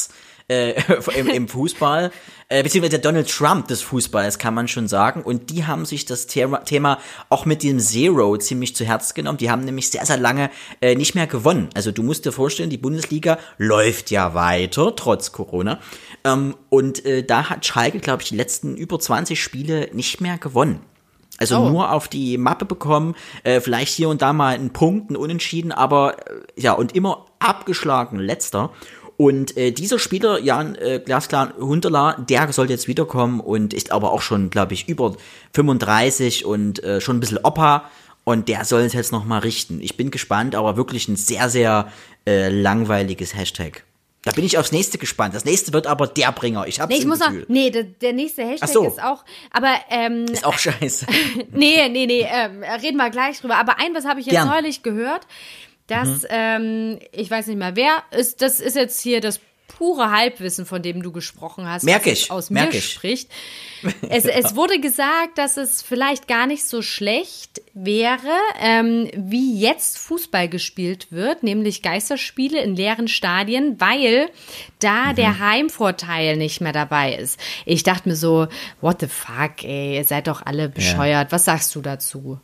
Speaker 2: im Fußball, beziehungsweise der Donald Trump des Fußballs, kann man schon sagen. Und die haben sich das Thema auch mit dem Zero ziemlich zu Herzen genommen. Die haben nämlich sehr, sehr lange nicht mehr gewonnen. Also du musst dir vorstellen, die Bundesliga läuft ja weiter, trotz Corona. Und da hat Schalke, glaube ich, die letzten über 20 Spiele nicht mehr gewonnen. Also nur auf die Mappe bekommen, vielleicht hier und da mal einen Punkt, einen Unentschieden, aber ja, und immer abgeschlagen, letzter. Und dieser Spieler, Jan glasklar Huntelaar, der sollte jetzt wiederkommen und ist aber auch schon, glaube ich, über 35 und schon ein bisschen Opa. Und der soll es jetzt nochmal richten. Ich bin gespannt, aber wirklich ein sehr, sehr langweiliges Hashtag. Da bin ich aufs nächste gespannt. Das nächste wird aber der Bringer. Ich hab's im Gefühl.
Speaker 1: Der nächste Hashtag ist auch, aber
Speaker 2: ist auch scheiße.
Speaker 1: Nee, reden wir gleich drüber. Aber was habe ich jetzt neulich gehört, dass, ich weiß nicht mehr wer, das ist jetzt hier das pure Halbwissen, von dem du gesprochen hast, aus mir spricht. Es wurde gesagt, dass es vielleicht gar nicht so schlecht wäre, wie jetzt Fußball gespielt wird, nämlich Geisterspiele in leeren Stadien, weil da der Heimvorteil nicht mehr dabei ist. Ich dachte mir so, what the fuck, ey, ihr seid doch alle bescheuert. Was sagst du dazu?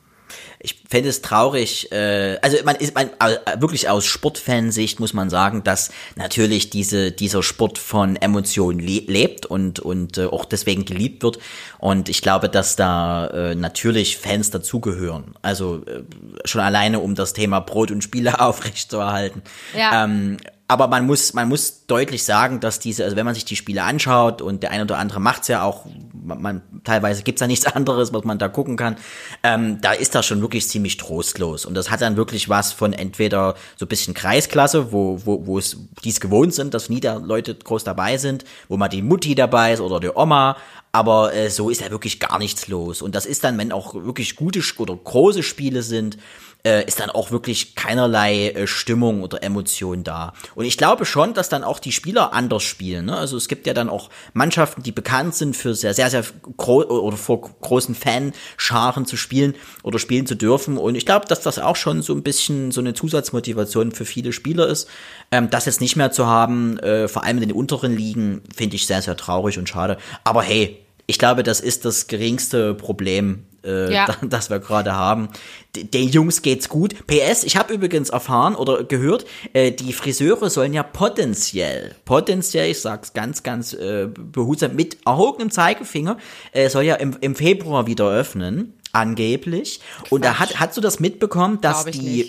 Speaker 2: Ich fände es traurig, also wirklich aus Sportfansicht muss man sagen, dass natürlich dieser Sport von Emotionen lebt und auch deswegen geliebt wird. Und ich glaube, dass da natürlich Fans dazugehören. Also schon alleine, um das Thema Brot und Spiele aufrechtzuerhalten. Ja. Aber man muss deutlich sagen, dass also wenn man sich die Spiele anschaut und der eine oder andere macht's ja auch, teilweise gibt's ja nichts anderes, was man da gucken kann, da ist das schon wirklich ziemlich trostlos. Und das hat dann wirklich was von entweder so ein bisschen Kreisklasse, wo die es gewohnt sind, dass nie da Leute groß dabei sind, wo mal die Mutti dabei ist oder die Oma, aber so ist ja wirklich gar nichts los. Und das ist dann, wenn auch wirklich gute oder große Spiele sind, ist dann auch wirklich keinerlei Stimmung oder Emotion da. Und ich glaube schon, dass dann auch die Spieler anders spielen. Ne? Also es gibt ja dann auch Mannschaften, die bekannt sind für sehr, sehr, sehr oder vor großen Fanscharen zu spielen oder spielen zu dürfen. Und ich glaube, dass das auch schon so ein bisschen so eine Zusatzmotivation für viele Spieler ist. Das jetzt nicht mehr zu haben, vor allem in den unteren Ligen, finde ich sehr, sehr traurig und schade. Aber hey, ich glaube, das ist das geringste Problem, das wir gerade haben. Den Jungs geht's gut. PS, ich habe übrigens erfahren oder gehört, die Friseure sollen ja potenziell, ich sag's ganz, ganz behutsam, mit erhobenem Zeigefinger, soll ja im Februar wieder öffnen. Angeblich. Quatsch. Und da hast du das mitbekommen, dass die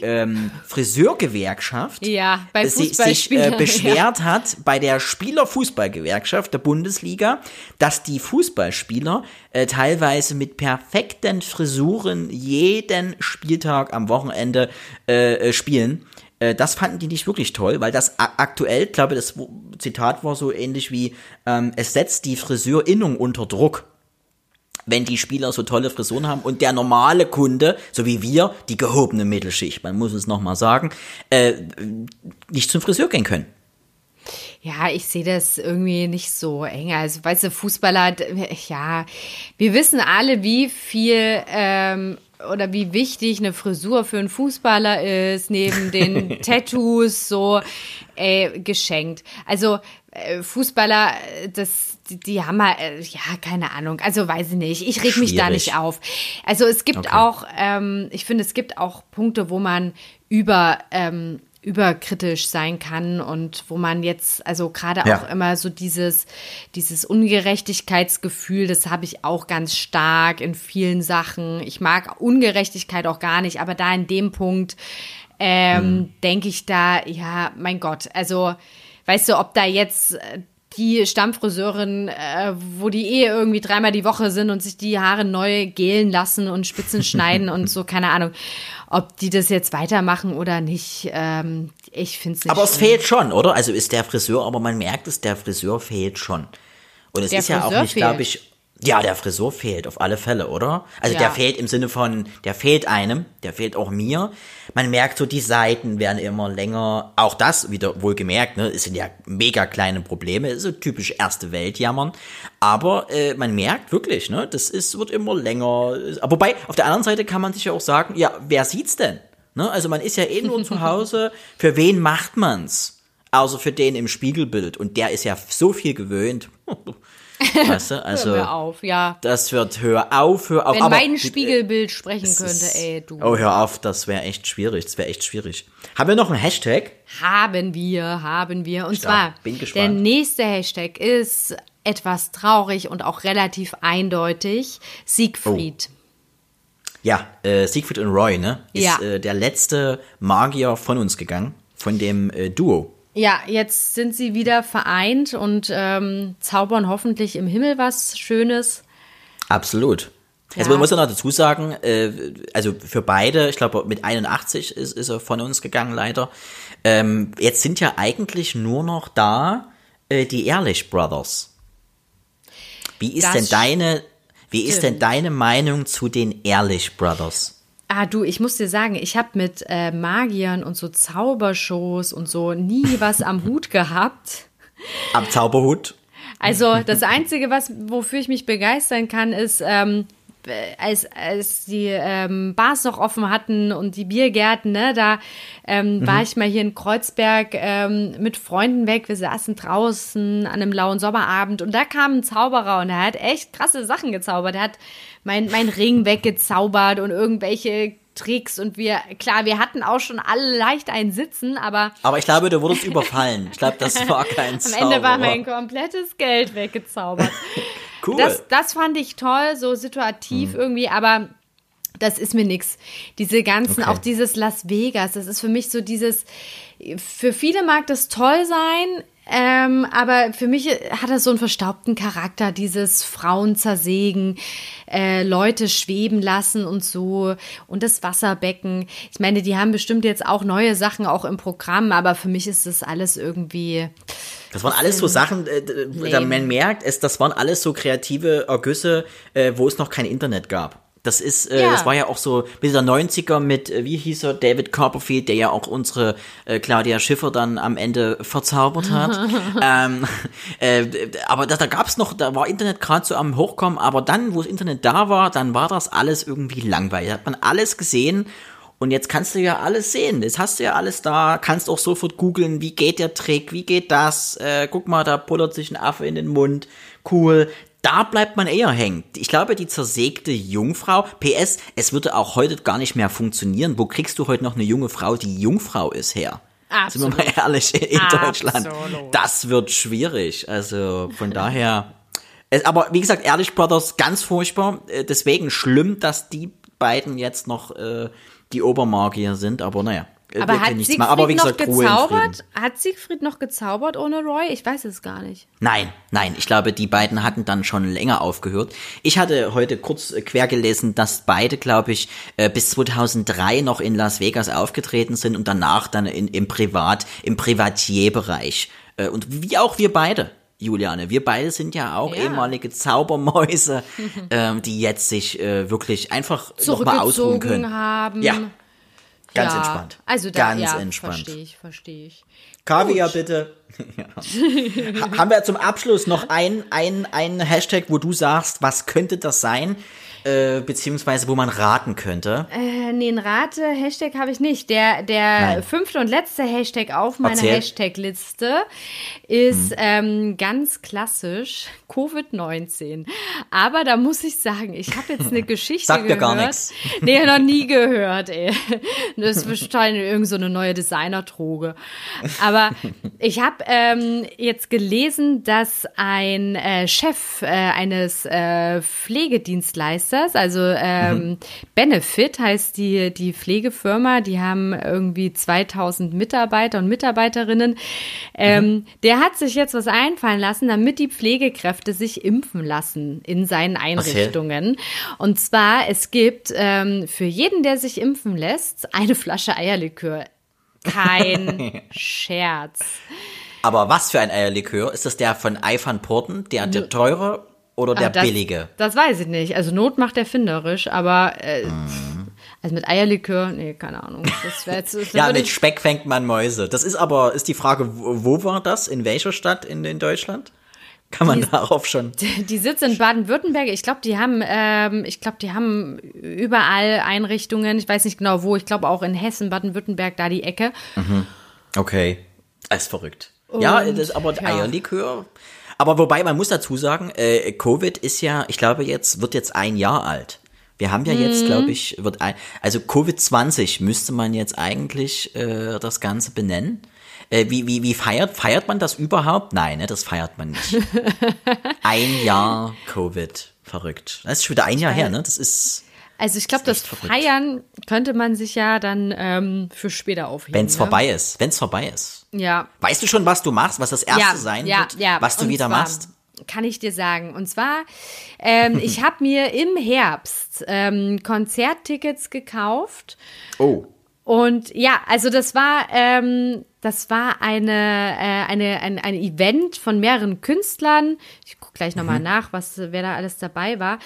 Speaker 2: Friseurgewerkschaft
Speaker 1: bei
Speaker 2: sich beschwert hat bei der Spielerfußballgewerkschaft der Bundesliga, dass die Fußballspieler teilweise mit perfekten Frisuren jeden Spieltag am Wochenende spielen. Das fanden die nicht wirklich toll, weil das aktuell, glaube ich, das Zitat war so ähnlich wie, es setzt die Friseurinnung unter Druck, wenn die Spieler so tolle Frisuren haben und der normale Kunde, so wie wir, die gehobene Mittelschicht, man muss es nochmal sagen, nicht zum Friseur gehen können.
Speaker 1: Ja, ich sehe das irgendwie nicht so eng. Also, weißt du, Fußballer, wir wissen alle, wie viel oder wie wichtig eine Frisur für einen Fußballer ist, neben den Tattoos, so geschenkt. Also, Fußballer, die haben halt, keine Ahnung, also weiß ich nicht, ich reg mich da nicht auf. Also es gibt auch, ich finde, es gibt auch Punkte, wo man überkritisch sein kann und wo man jetzt, also gerade auch immer so dieses Ungerechtigkeitsgefühl, das habe ich auch ganz stark in vielen Sachen. Ich mag Ungerechtigkeit auch gar nicht, aber da in dem Punkt denke ich da, ja, mein Gott, also weißt du, ob da jetzt die Stammfriseurin, wo die irgendwie 3-mal die Woche sind und sich die Haare neu gelen lassen und Spitzen schneiden und so, keine Ahnung, ob die das jetzt weitermachen oder nicht. Ich finde es nicht.
Speaker 2: Aber es fehlt schon, oder? Also ist der Friseur, aber man merkt es, der Friseur fehlt schon. Und es ist ja auch nicht, glaube ich, ja, der Friseur fehlt auf alle Fälle, oder? Also der fehlt im Sinne von, der fehlt einem, der fehlt auch mir. Man merkt so, die Seiten werden immer länger. Auch das, wieder wohlgemerkt, ne, es sind ja mega kleine Probleme, so typisch erste Welt jammern. Aber man merkt wirklich, ne, wird immer länger. Aber wobei, auf der anderen Seite kann man sich ja auch sagen, ja, wer sieht's denn? Ne? Also man ist ja nur zu Hause, für wen macht man's? außer für den im Spiegelbild. Und der ist ja so viel gewöhnt. Weißt du, also.
Speaker 1: Hör auf, ja.
Speaker 2: Das wird, hör auf.
Speaker 1: Wenn
Speaker 2: aber,
Speaker 1: mein Spiegelbild sprechen könnte, du.
Speaker 2: Oh, hör auf, das wäre echt schwierig. Haben wir noch einen Hashtag?
Speaker 1: Haben wir. Und zwar,
Speaker 2: bin gespannt.
Speaker 1: der nächste Hashtag ist etwas traurig und auch relativ eindeutig. Siegfried.
Speaker 2: Ja, Siegfried und Roy, ne? Ist der letzte Magier von uns gegangen, von dem Duo.
Speaker 1: Ja, jetzt sind sie wieder vereint und zaubern hoffentlich im Himmel was Schönes.
Speaker 2: Absolut. Ja. Also man muss ja noch dazu sagen, also für beide, ich glaube mit 81 ist er von uns gegangen leider. Jetzt sind ja eigentlich nur noch da die Ehrlich Brothers. Wie ist denn deine Meinung zu den Ehrlich Brothers?
Speaker 1: Du, ich muss dir sagen, ich habe mit Magiern und so Zaubershows und so nie was am Hut gehabt.
Speaker 2: Am Zauberhut?
Speaker 1: Also das Einzige, wofür ich mich begeistern kann, ist, als die Bars noch offen hatten und die Biergärten, ne, da war ich mal hier in Kreuzberg mit Freunden weg. Wir saßen draußen an einem lauen Sommerabend und da kam ein Zauberer und er hat echt krasse Sachen gezaubert. Er hat mein Ring weggezaubert und irgendwelche Tricks und wir hatten auch schon alle leicht einen Sitzen, aber
Speaker 2: ich glaube, du wurdest überfallen. Ich glaube, das war kein Zauberer.
Speaker 1: Am Ende war mein komplettes Geld weggezaubert.
Speaker 2: Cool.
Speaker 1: Das fand ich toll, so situativ irgendwie, aber das ist mir nix. Diese ganzen, auch dieses Las Vegas, das ist für mich so für viele mag das toll sein, aber für mich hat das so einen verstaubten Charakter, dieses Frauen zersägen, Leute schweben lassen und so und das Wasserbecken. Ich meine, die haben bestimmt jetzt auch neue Sachen auch im Programm, aber für mich ist das alles irgendwie...
Speaker 2: Das waren alles so Sachen, man merkt, das waren alles so kreative Ergüsse, wo es noch kein Internet gab. Das war ja auch so Mitte der 90er mit, wie hieß er, David Copperfield, der ja auch unsere Claudia Schiffer dann am Ende verzaubert hat. Aber da gab's noch, da war Internet gerade so am Hochkommen, aber dann, wo das Internet da war, dann war das alles irgendwie langweilig. Da hat man alles gesehen. Und jetzt kannst du ja alles sehen. Jetzt hast du ja alles da, kannst auch sofort googeln, wie geht der Trick, wie geht das? Guck mal, da pullert sich ein Affe in den Mund. Cool. Da bleibt man eher hängen. Ich glaube, die zersägte Jungfrau, PS, es würde auch heute gar nicht mehr funktionieren. Wo kriegst du heute noch eine junge Frau, die Jungfrau ist, her?
Speaker 1: Absolut.
Speaker 2: Sind wir mal ehrlich, in Deutschland.
Speaker 1: Absolut.
Speaker 2: Das wird schwierig. Also von daher. Aber wie gesagt, Ehrlich Brothers, ganz furchtbar. Deswegen schlimm, dass die beiden jetzt noch die Obermagier sind, aber naja.
Speaker 1: Aber hat
Speaker 2: nichts
Speaker 1: Siegfried
Speaker 2: machen. Aber wie gesagt,
Speaker 1: noch gezaubert? Hat Siegfried noch gezaubert ohne Roy? Ich weiß es gar nicht.
Speaker 2: Nein. Ich glaube, die beiden hatten dann schon länger aufgehört. Ich hatte heute kurz quer gelesen, dass beide, glaube ich, bis 2003 noch in Las Vegas aufgetreten sind und danach dann im Privatierbereich. Und wie auch wir beide. Juliane, wir beide sind ja auch ehemalige Zaubermäuse, die jetzt sich wirklich einfach nochmal ausruhen können.
Speaker 1: Haben.
Speaker 2: Ja, ganz entspannt.
Speaker 1: Also da,
Speaker 2: ganz entspannt.
Speaker 1: Verstehe ich.
Speaker 2: Kaviar bitte. Haben wir zum Abschluss noch ein Hashtag, wo du sagst, was könnte das sein? Beziehungsweise wo man raten könnte.
Speaker 1: Nee, ein Rate-Hashtag habe ich nicht. Der fünfte und letzte Hashtag auf meiner Hashtag-Liste ist ganz klassisch Covid-19. Aber da muss ich sagen, ich habe jetzt eine Geschichte
Speaker 2: Sagt
Speaker 1: gehört.
Speaker 2: mir gar nichts.
Speaker 1: Nee, noch nie gehört, ey. Das ist wahrscheinlich irgend so eine neue Designer-Droge. Aber ich habe jetzt gelesen, dass ein Chef eines Pflegedienstleisters, also Benefit heißt die Pflegefirma, die haben irgendwie 2000 Mitarbeiter und Mitarbeiterinnen. Der hat sich jetzt was einfallen lassen, damit die Pflegekräfte sich impfen lassen in seinen Einrichtungen. Und zwar, es gibt für jeden, der sich impfen lässt, eine Flasche Eierlikör. Kein Scherz.
Speaker 2: Aber was für ein Eierlikör? Ist das der von Ei van Porten, der teure oder der billige?
Speaker 1: Das weiß ich nicht. Also Not macht erfinderisch, aber also mit Eierlikör, nee, keine Ahnung. Das
Speaker 2: ja, mit Speck fängt man Mäuse. Das ist die Frage, wo war das? In welcher Stadt in Deutschland? Kann man darauf schon?
Speaker 1: Die sitzen in Baden-Württemberg. Ich glaube, die haben überall Einrichtungen. Ich weiß nicht genau wo. Ich glaube auch in Hessen, Baden-Württemberg, da die Ecke.
Speaker 2: Okay. Das ist verrückt.
Speaker 1: Und,
Speaker 2: ja, das aber Eierlikör. Aber wobei, man muss dazu sagen, Covid ist ja, ich glaube wird jetzt 1 Jahr alt. Wir haben ja jetzt, glaube ich, also Covid-20 müsste man jetzt eigentlich das Ganze benennen. Wie feiert man das überhaupt? Nein, ne, das feiert man nicht. 1 Jahr Covid, verrückt. Das ist schon wieder 1 Jahr her, ne? Das ist.
Speaker 1: Also ich glaube, das Feiern könnte man sich ja dann für später aufheben.
Speaker 2: Wenn's vorbei ist.
Speaker 1: Ja.
Speaker 2: Weißt du schon, was du machst, was das Erste sein wird, was du wieder machst?
Speaker 1: Kann ich dir sagen. Und zwar, ich habe mir im Herbst Konzerttickets gekauft.
Speaker 2: Oh.
Speaker 1: Und ja, also das war ein Event von mehreren Künstlern. Ich gucke gleich nochmal nach, wer da alles dabei war.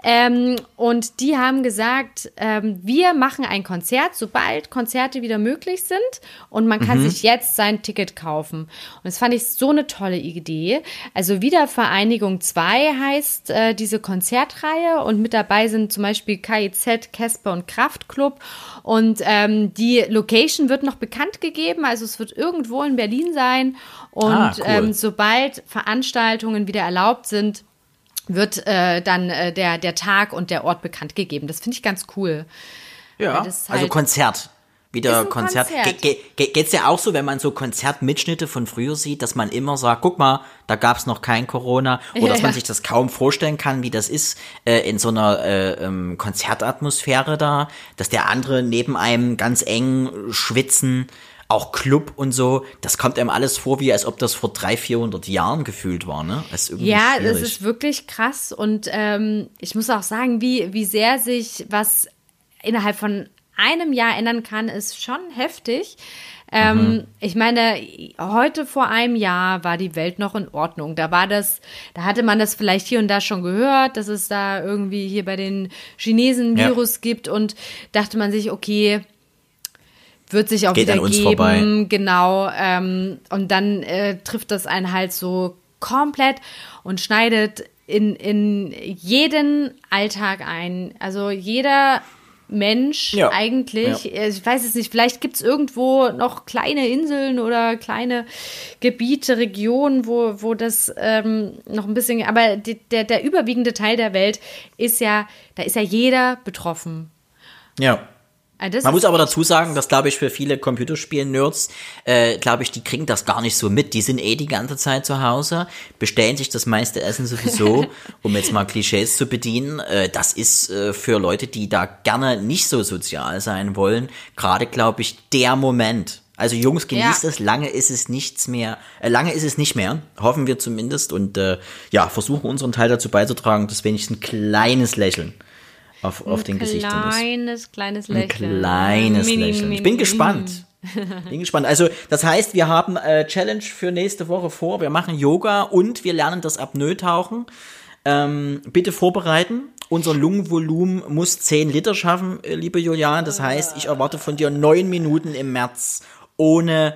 Speaker 1: Und die haben gesagt, wir machen ein Konzert, sobald Konzerte wieder möglich sind. Und man kann sich jetzt sein Ticket kaufen. Und das fand ich so eine tolle Idee. Also Wiedervereinigung 2 heißt diese Konzertreihe. Und mit dabei sind zum Beispiel KIZ, Casper und Kraftklub. Und die Location wird noch bekannt gegeben. Also es wird irgendwo in Berlin sein. Und
Speaker 2: cool.
Speaker 1: Sobald Veranstaltungen wieder erlaubt sind, wird dann der Tag und der Ort bekannt gegeben. Das finde ich ganz cool.
Speaker 2: Ja, also Konzert. Wieder Konzert. Geht's ja auch so, wenn man so Konzertmitschnitte von früher sieht, dass man immer sagt, guck mal, da gab's noch kein Corona, oder dass man sich das kaum vorstellen kann, wie das ist in so einer Konzertatmosphäre da, dass der andere neben einem ganz eng schwitzen, auch Club und so, das kommt einem alles vor, wie als ob das vor 300-400 Jahren gefühlt war, ne? Das ist irgendwie schwierig.
Speaker 1: Das ist wirklich krass und ich muss auch sagen, wie sehr sich was innerhalb von einem Jahr ändern kann, ist schon heftig. Ich meine, heute vor einem Jahr war die Welt noch in Ordnung. Da hatte man das vielleicht hier und da schon gehört, dass es da irgendwie hier bei den Chinesen Virus gibt und dachte man sich, okay, wird sich auch wieder geben. Vorbei. Genau. Und dann trifft das einen halt so komplett und schneidet in jeden Alltag ein. Also jeder Mensch eigentlich, ich weiß es nicht, vielleicht gibt es irgendwo noch kleine Inseln oder kleine Gebiete, Regionen, wo das noch ein bisschen, aber der überwiegende Teil der Welt da ist ja jeder betroffen.
Speaker 2: Ja. Man muss aber dazu sagen, dass, glaube ich, für viele Computerspiel-Nerds, glaube ich, die kriegen das gar nicht so mit. Die sind die ganze Zeit zu Hause, bestellen sich das meiste Essen sowieso, um jetzt mal Klischees zu bedienen. Das ist für Leute, die da gerne nicht so sozial sein wollen, gerade, glaube ich, der Moment. Also Jungs, genießt es, lange ist es nicht mehr, hoffen wir zumindest. Und versuchen unseren Teil dazu beizutragen, dass wenigstens ein kleines Lächeln auf den Gesichtern ist.
Speaker 1: Kleines Lächeln.
Speaker 2: Ein kleines Lächeln. Ich bin gespannt. Also, das heißt, wir haben Challenge für nächste Woche vor. Wir machen Yoga und wir lernen das Apnoe-Tauchen. Bitte vorbereiten. Unser Lungenvolumen muss 10 Liter schaffen, liebe Juliane. Das heißt, ich erwarte von dir 9 Minuten im März ohne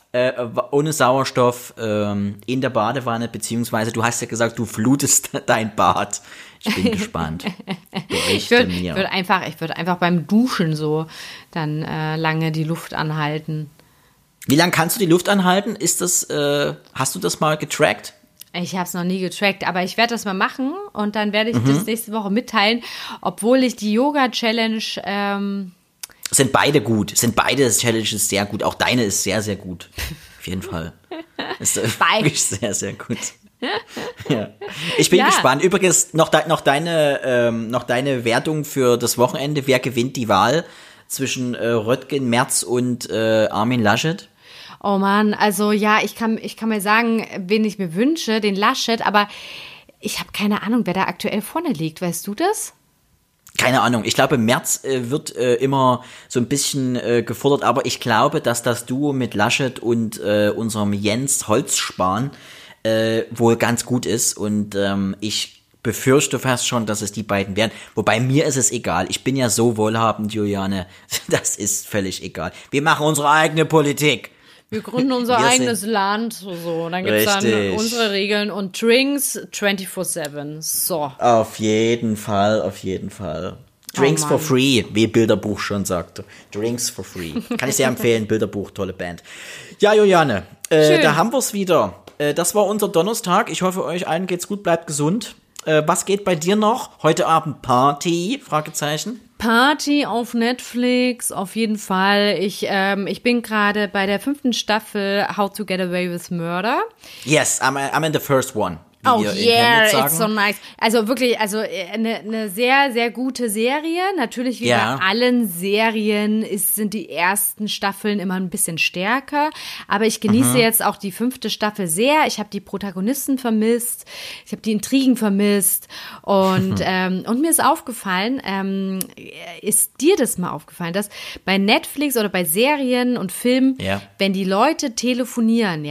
Speaker 2: Sauerstoff in der Badewanne, beziehungsweise du hast ja gesagt, du flutest dein Bad. Ich bin gespannt.
Speaker 1: Ich würde einfach beim Duschen so dann lange die Luft anhalten.
Speaker 2: Wie lange kannst du die Luft anhalten? Hast du das mal getrackt?
Speaker 1: Ich habe es noch nie getrackt, aber ich werde das mal machen und dann werde ich das nächste Woche mitteilen, obwohl ich die Yoga-Challenge
Speaker 2: sind beide gut. Sind beide Challenges sehr gut. Auch deine ist sehr, sehr gut. Auf jeden Fall. Ist wirklich sehr, sehr gut. Ja. Ich bin gespannt. Übrigens noch deine Wertung für das Wochenende. Wer gewinnt die Wahl zwischen Röttgen, Merz und Armin Laschet?
Speaker 1: Oh Mann, also ich kann mir sagen, wen ich mir wünsche, den Laschet, aber ich habe keine Ahnung, wer da aktuell vorne liegt. Weißt du das?
Speaker 2: Keine Ahnung. Ich glaube, Merz wird immer so ein bisschen gefordert, aber ich glaube, dass das Duo mit Laschet und unserem Jens Holzspahn wohl ganz gut ist und ich befürchte fast schon, dass es die beiden werden. Wobei mir ist es egal. Ich bin ja so wohlhabend, Juliane. Das ist völlig egal. Wir machen unsere eigene Politik.
Speaker 1: Wir gründen unser eigenes Land, so. Dann gibt's dann unsere Regeln und Drinks 24/7. So.
Speaker 2: Auf jeden Fall. Drinks for free, wie Bilderbuch schon sagte. Drinks for free. Kann ich sehr empfehlen, Bilderbuch, tolle Band. Ja, Juliane, Da haben wir's wieder. Das war unser Donnerstag. Ich hoffe, euch allen geht's gut, bleibt gesund. Was geht bei dir noch? Heute Abend Party? Fragezeichen.
Speaker 1: Party auf Netflix, auf jeden Fall. Ich bin gerade bei der 5. Staffel How to Get Away with Murder.
Speaker 2: Yes, I'm in the first one.
Speaker 1: Oh yeah, it's so nice. Also wirklich, eine sehr, sehr gute Serie. Natürlich wie bei allen Serien sind die ersten Staffeln immer ein bisschen stärker. Aber ich genieße jetzt auch die 5. Staffel sehr. Ich habe die Protagonisten vermisst. Ich habe die Intrigen vermisst. Und mir ist aufgefallen, ist dir das mal aufgefallen, dass bei Netflix oder bei Serien und Filmen, wenn die Leute telefonieren,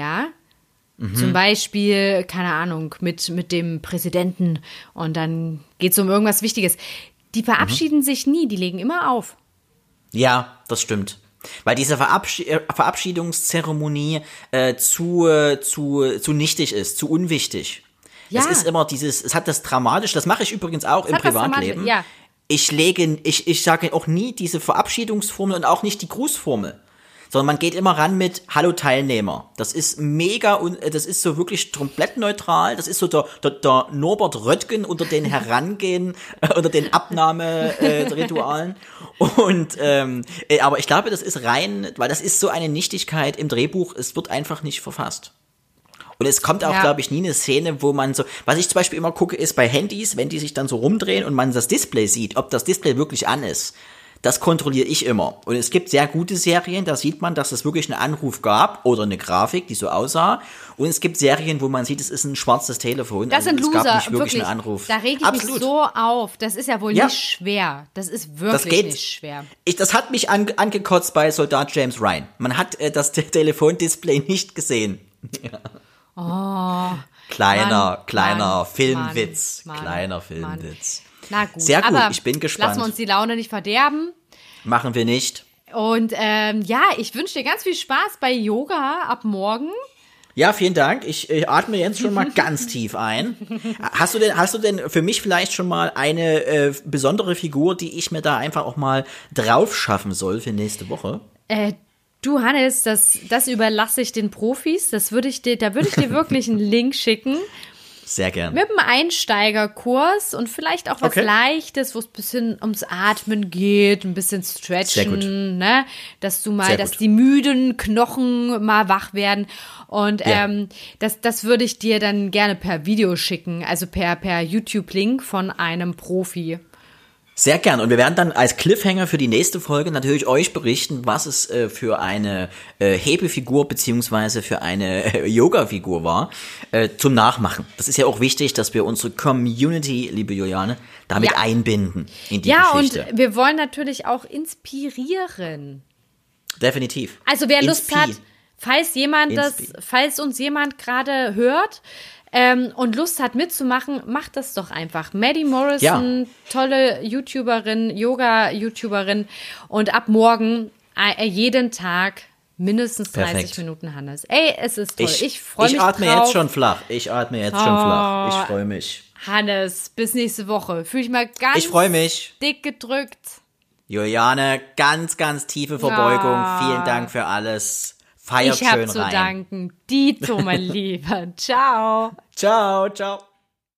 Speaker 1: zum Beispiel, keine Ahnung, mit dem Präsidenten und dann geht es um irgendwas Wichtiges. Die verabschieden sich nie, die legen immer auf.
Speaker 2: Ja, das stimmt. Weil diese Verabschiedungszeremonie zu nichtig ist, zu unwichtig. Ja. Es ist immer es hat das dramatisch, das mache ich übrigens auch im Privatleben. Ja. Ich sage auch nie diese Verabschiedungsformel und auch nicht die Grußformel. Sondern man geht immer ran mit Hallo Teilnehmer. Das ist mega und das ist so wirklich komplett neutral. Das ist so der Norbert Röttgen unter den Herangehen, unter den Abnahmeritualen. Und aber ich glaube, das ist rein, weil das ist so eine Nichtigkeit im Drehbuch, es wird einfach nicht verfasst. Und es kommt auch, glaube ich, nie eine Szene, wo man so, was ich zum Beispiel immer gucke, ist bei Handys, wenn die sich dann so rumdrehen und man das Display sieht, ob das Display wirklich an ist. Das kontrolliere ich immer. Und es gibt sehr gute Serien, da sieht man, dass es wirklich einen Anruf gab oder eine Grafik, die so aussah. Und es gibt Serien, wo man sieht, es ist ein schwarzes Telefon.
Speaker 1: Das sind
Speaker 2: es
Speaker 1: Loser,
Speaker 2: gab nicht wirklich
Speaker 1: wirklich.
Speaker 2: einen Anruf.
Speaker 1: Da rege ich mich so auf. Das ist ja wohl nicht schwer. Das ist wirklich nicht schwer.
Speaker 2: Das hat mich angekotzt bei Soldat James Ryan. Man hat das Telefondisplay nicht gesehen.
Speaker 1: Oh.
Speaker 2: Kleiner Filmwitz. Kleiner Filmwitz.
Speaker 1: Na gut,
Speaker 2: sehr gut,
Speaker 1: aber
Speaker 2: ich bin gespannt.
Speaker 1: Lassen wir uns die Laune nicht verderben.
Speaker 2: Machen wir nicht.
Speaker 1: Und ich wünsche dir ganz viel Spaß bei Yoga ab morgen.
Speaker 2: Ja, vielen Dank. Ich atme jetzt schon mal ganz tief ein. Hast du denn für mich vielleicht schon mal eine besondere Figur, die ich mir da einfach auch mal drauf schaffen soll für nächste Woche?
Speaker 1: Du, Hannes, das überlasse ich den Profis. Da würde ich dir wirklich einen Link schicken.
Speaker 2: Sehr gern.
Speaker 1: Mit einem Einsteigerkurs und vielleicht auch was Leichtes, wo es ein bisschen ums Atmen geht, ein bisschen stretchen, ne? Dass die müden Knochen mal wach werden. Und das würde ich dir dann gerne per Video schicken, also per YouTube-Link von einem Profi.
Speaker 2: Sehr gern. Und wir werden dann als Cliffhanger für die nächste Folge natürlich euch berichten, was es für eine Hebefigur beziehungsweise für eine Yoga-Figur war, zum Nachmachen. Das ist ja auch wichtig, dass wir unsere Community, liebe Juliane, damit einbinden in die Geschichte. Ja,
Speaker 1: und wir wollen natürlich auch inspirieren.
Speaker 2: Definitiv.
Speaker 1: Also wer Lust hat, falls uns jemand gerade hört, und Lust hat mitzumachen, macht das doch einfach. Maddie Morrison, tolle YouTuberin, Yoga-YouTuberin und ab morgen jeden Tag mindestens 30 Minuten, Hannes. Ey, es ist toll. Ich freue mich drauf.
Speaker 2: Ich atme jetzt schon flach. Ich freue mich.
Speaker 1: Hannes, bis nächste Woche. Fühl ich mal ganz dick gedrückt.
Speaker 2: Juliane, ganz, ganz tiefe Verbeugung. Vielen Dank für alles. Feiert schön rein.
Speaker 1: Ich habe zu danken. Dito, mein Lieber. Ciao.
Speaker 2: Ciao, ciao.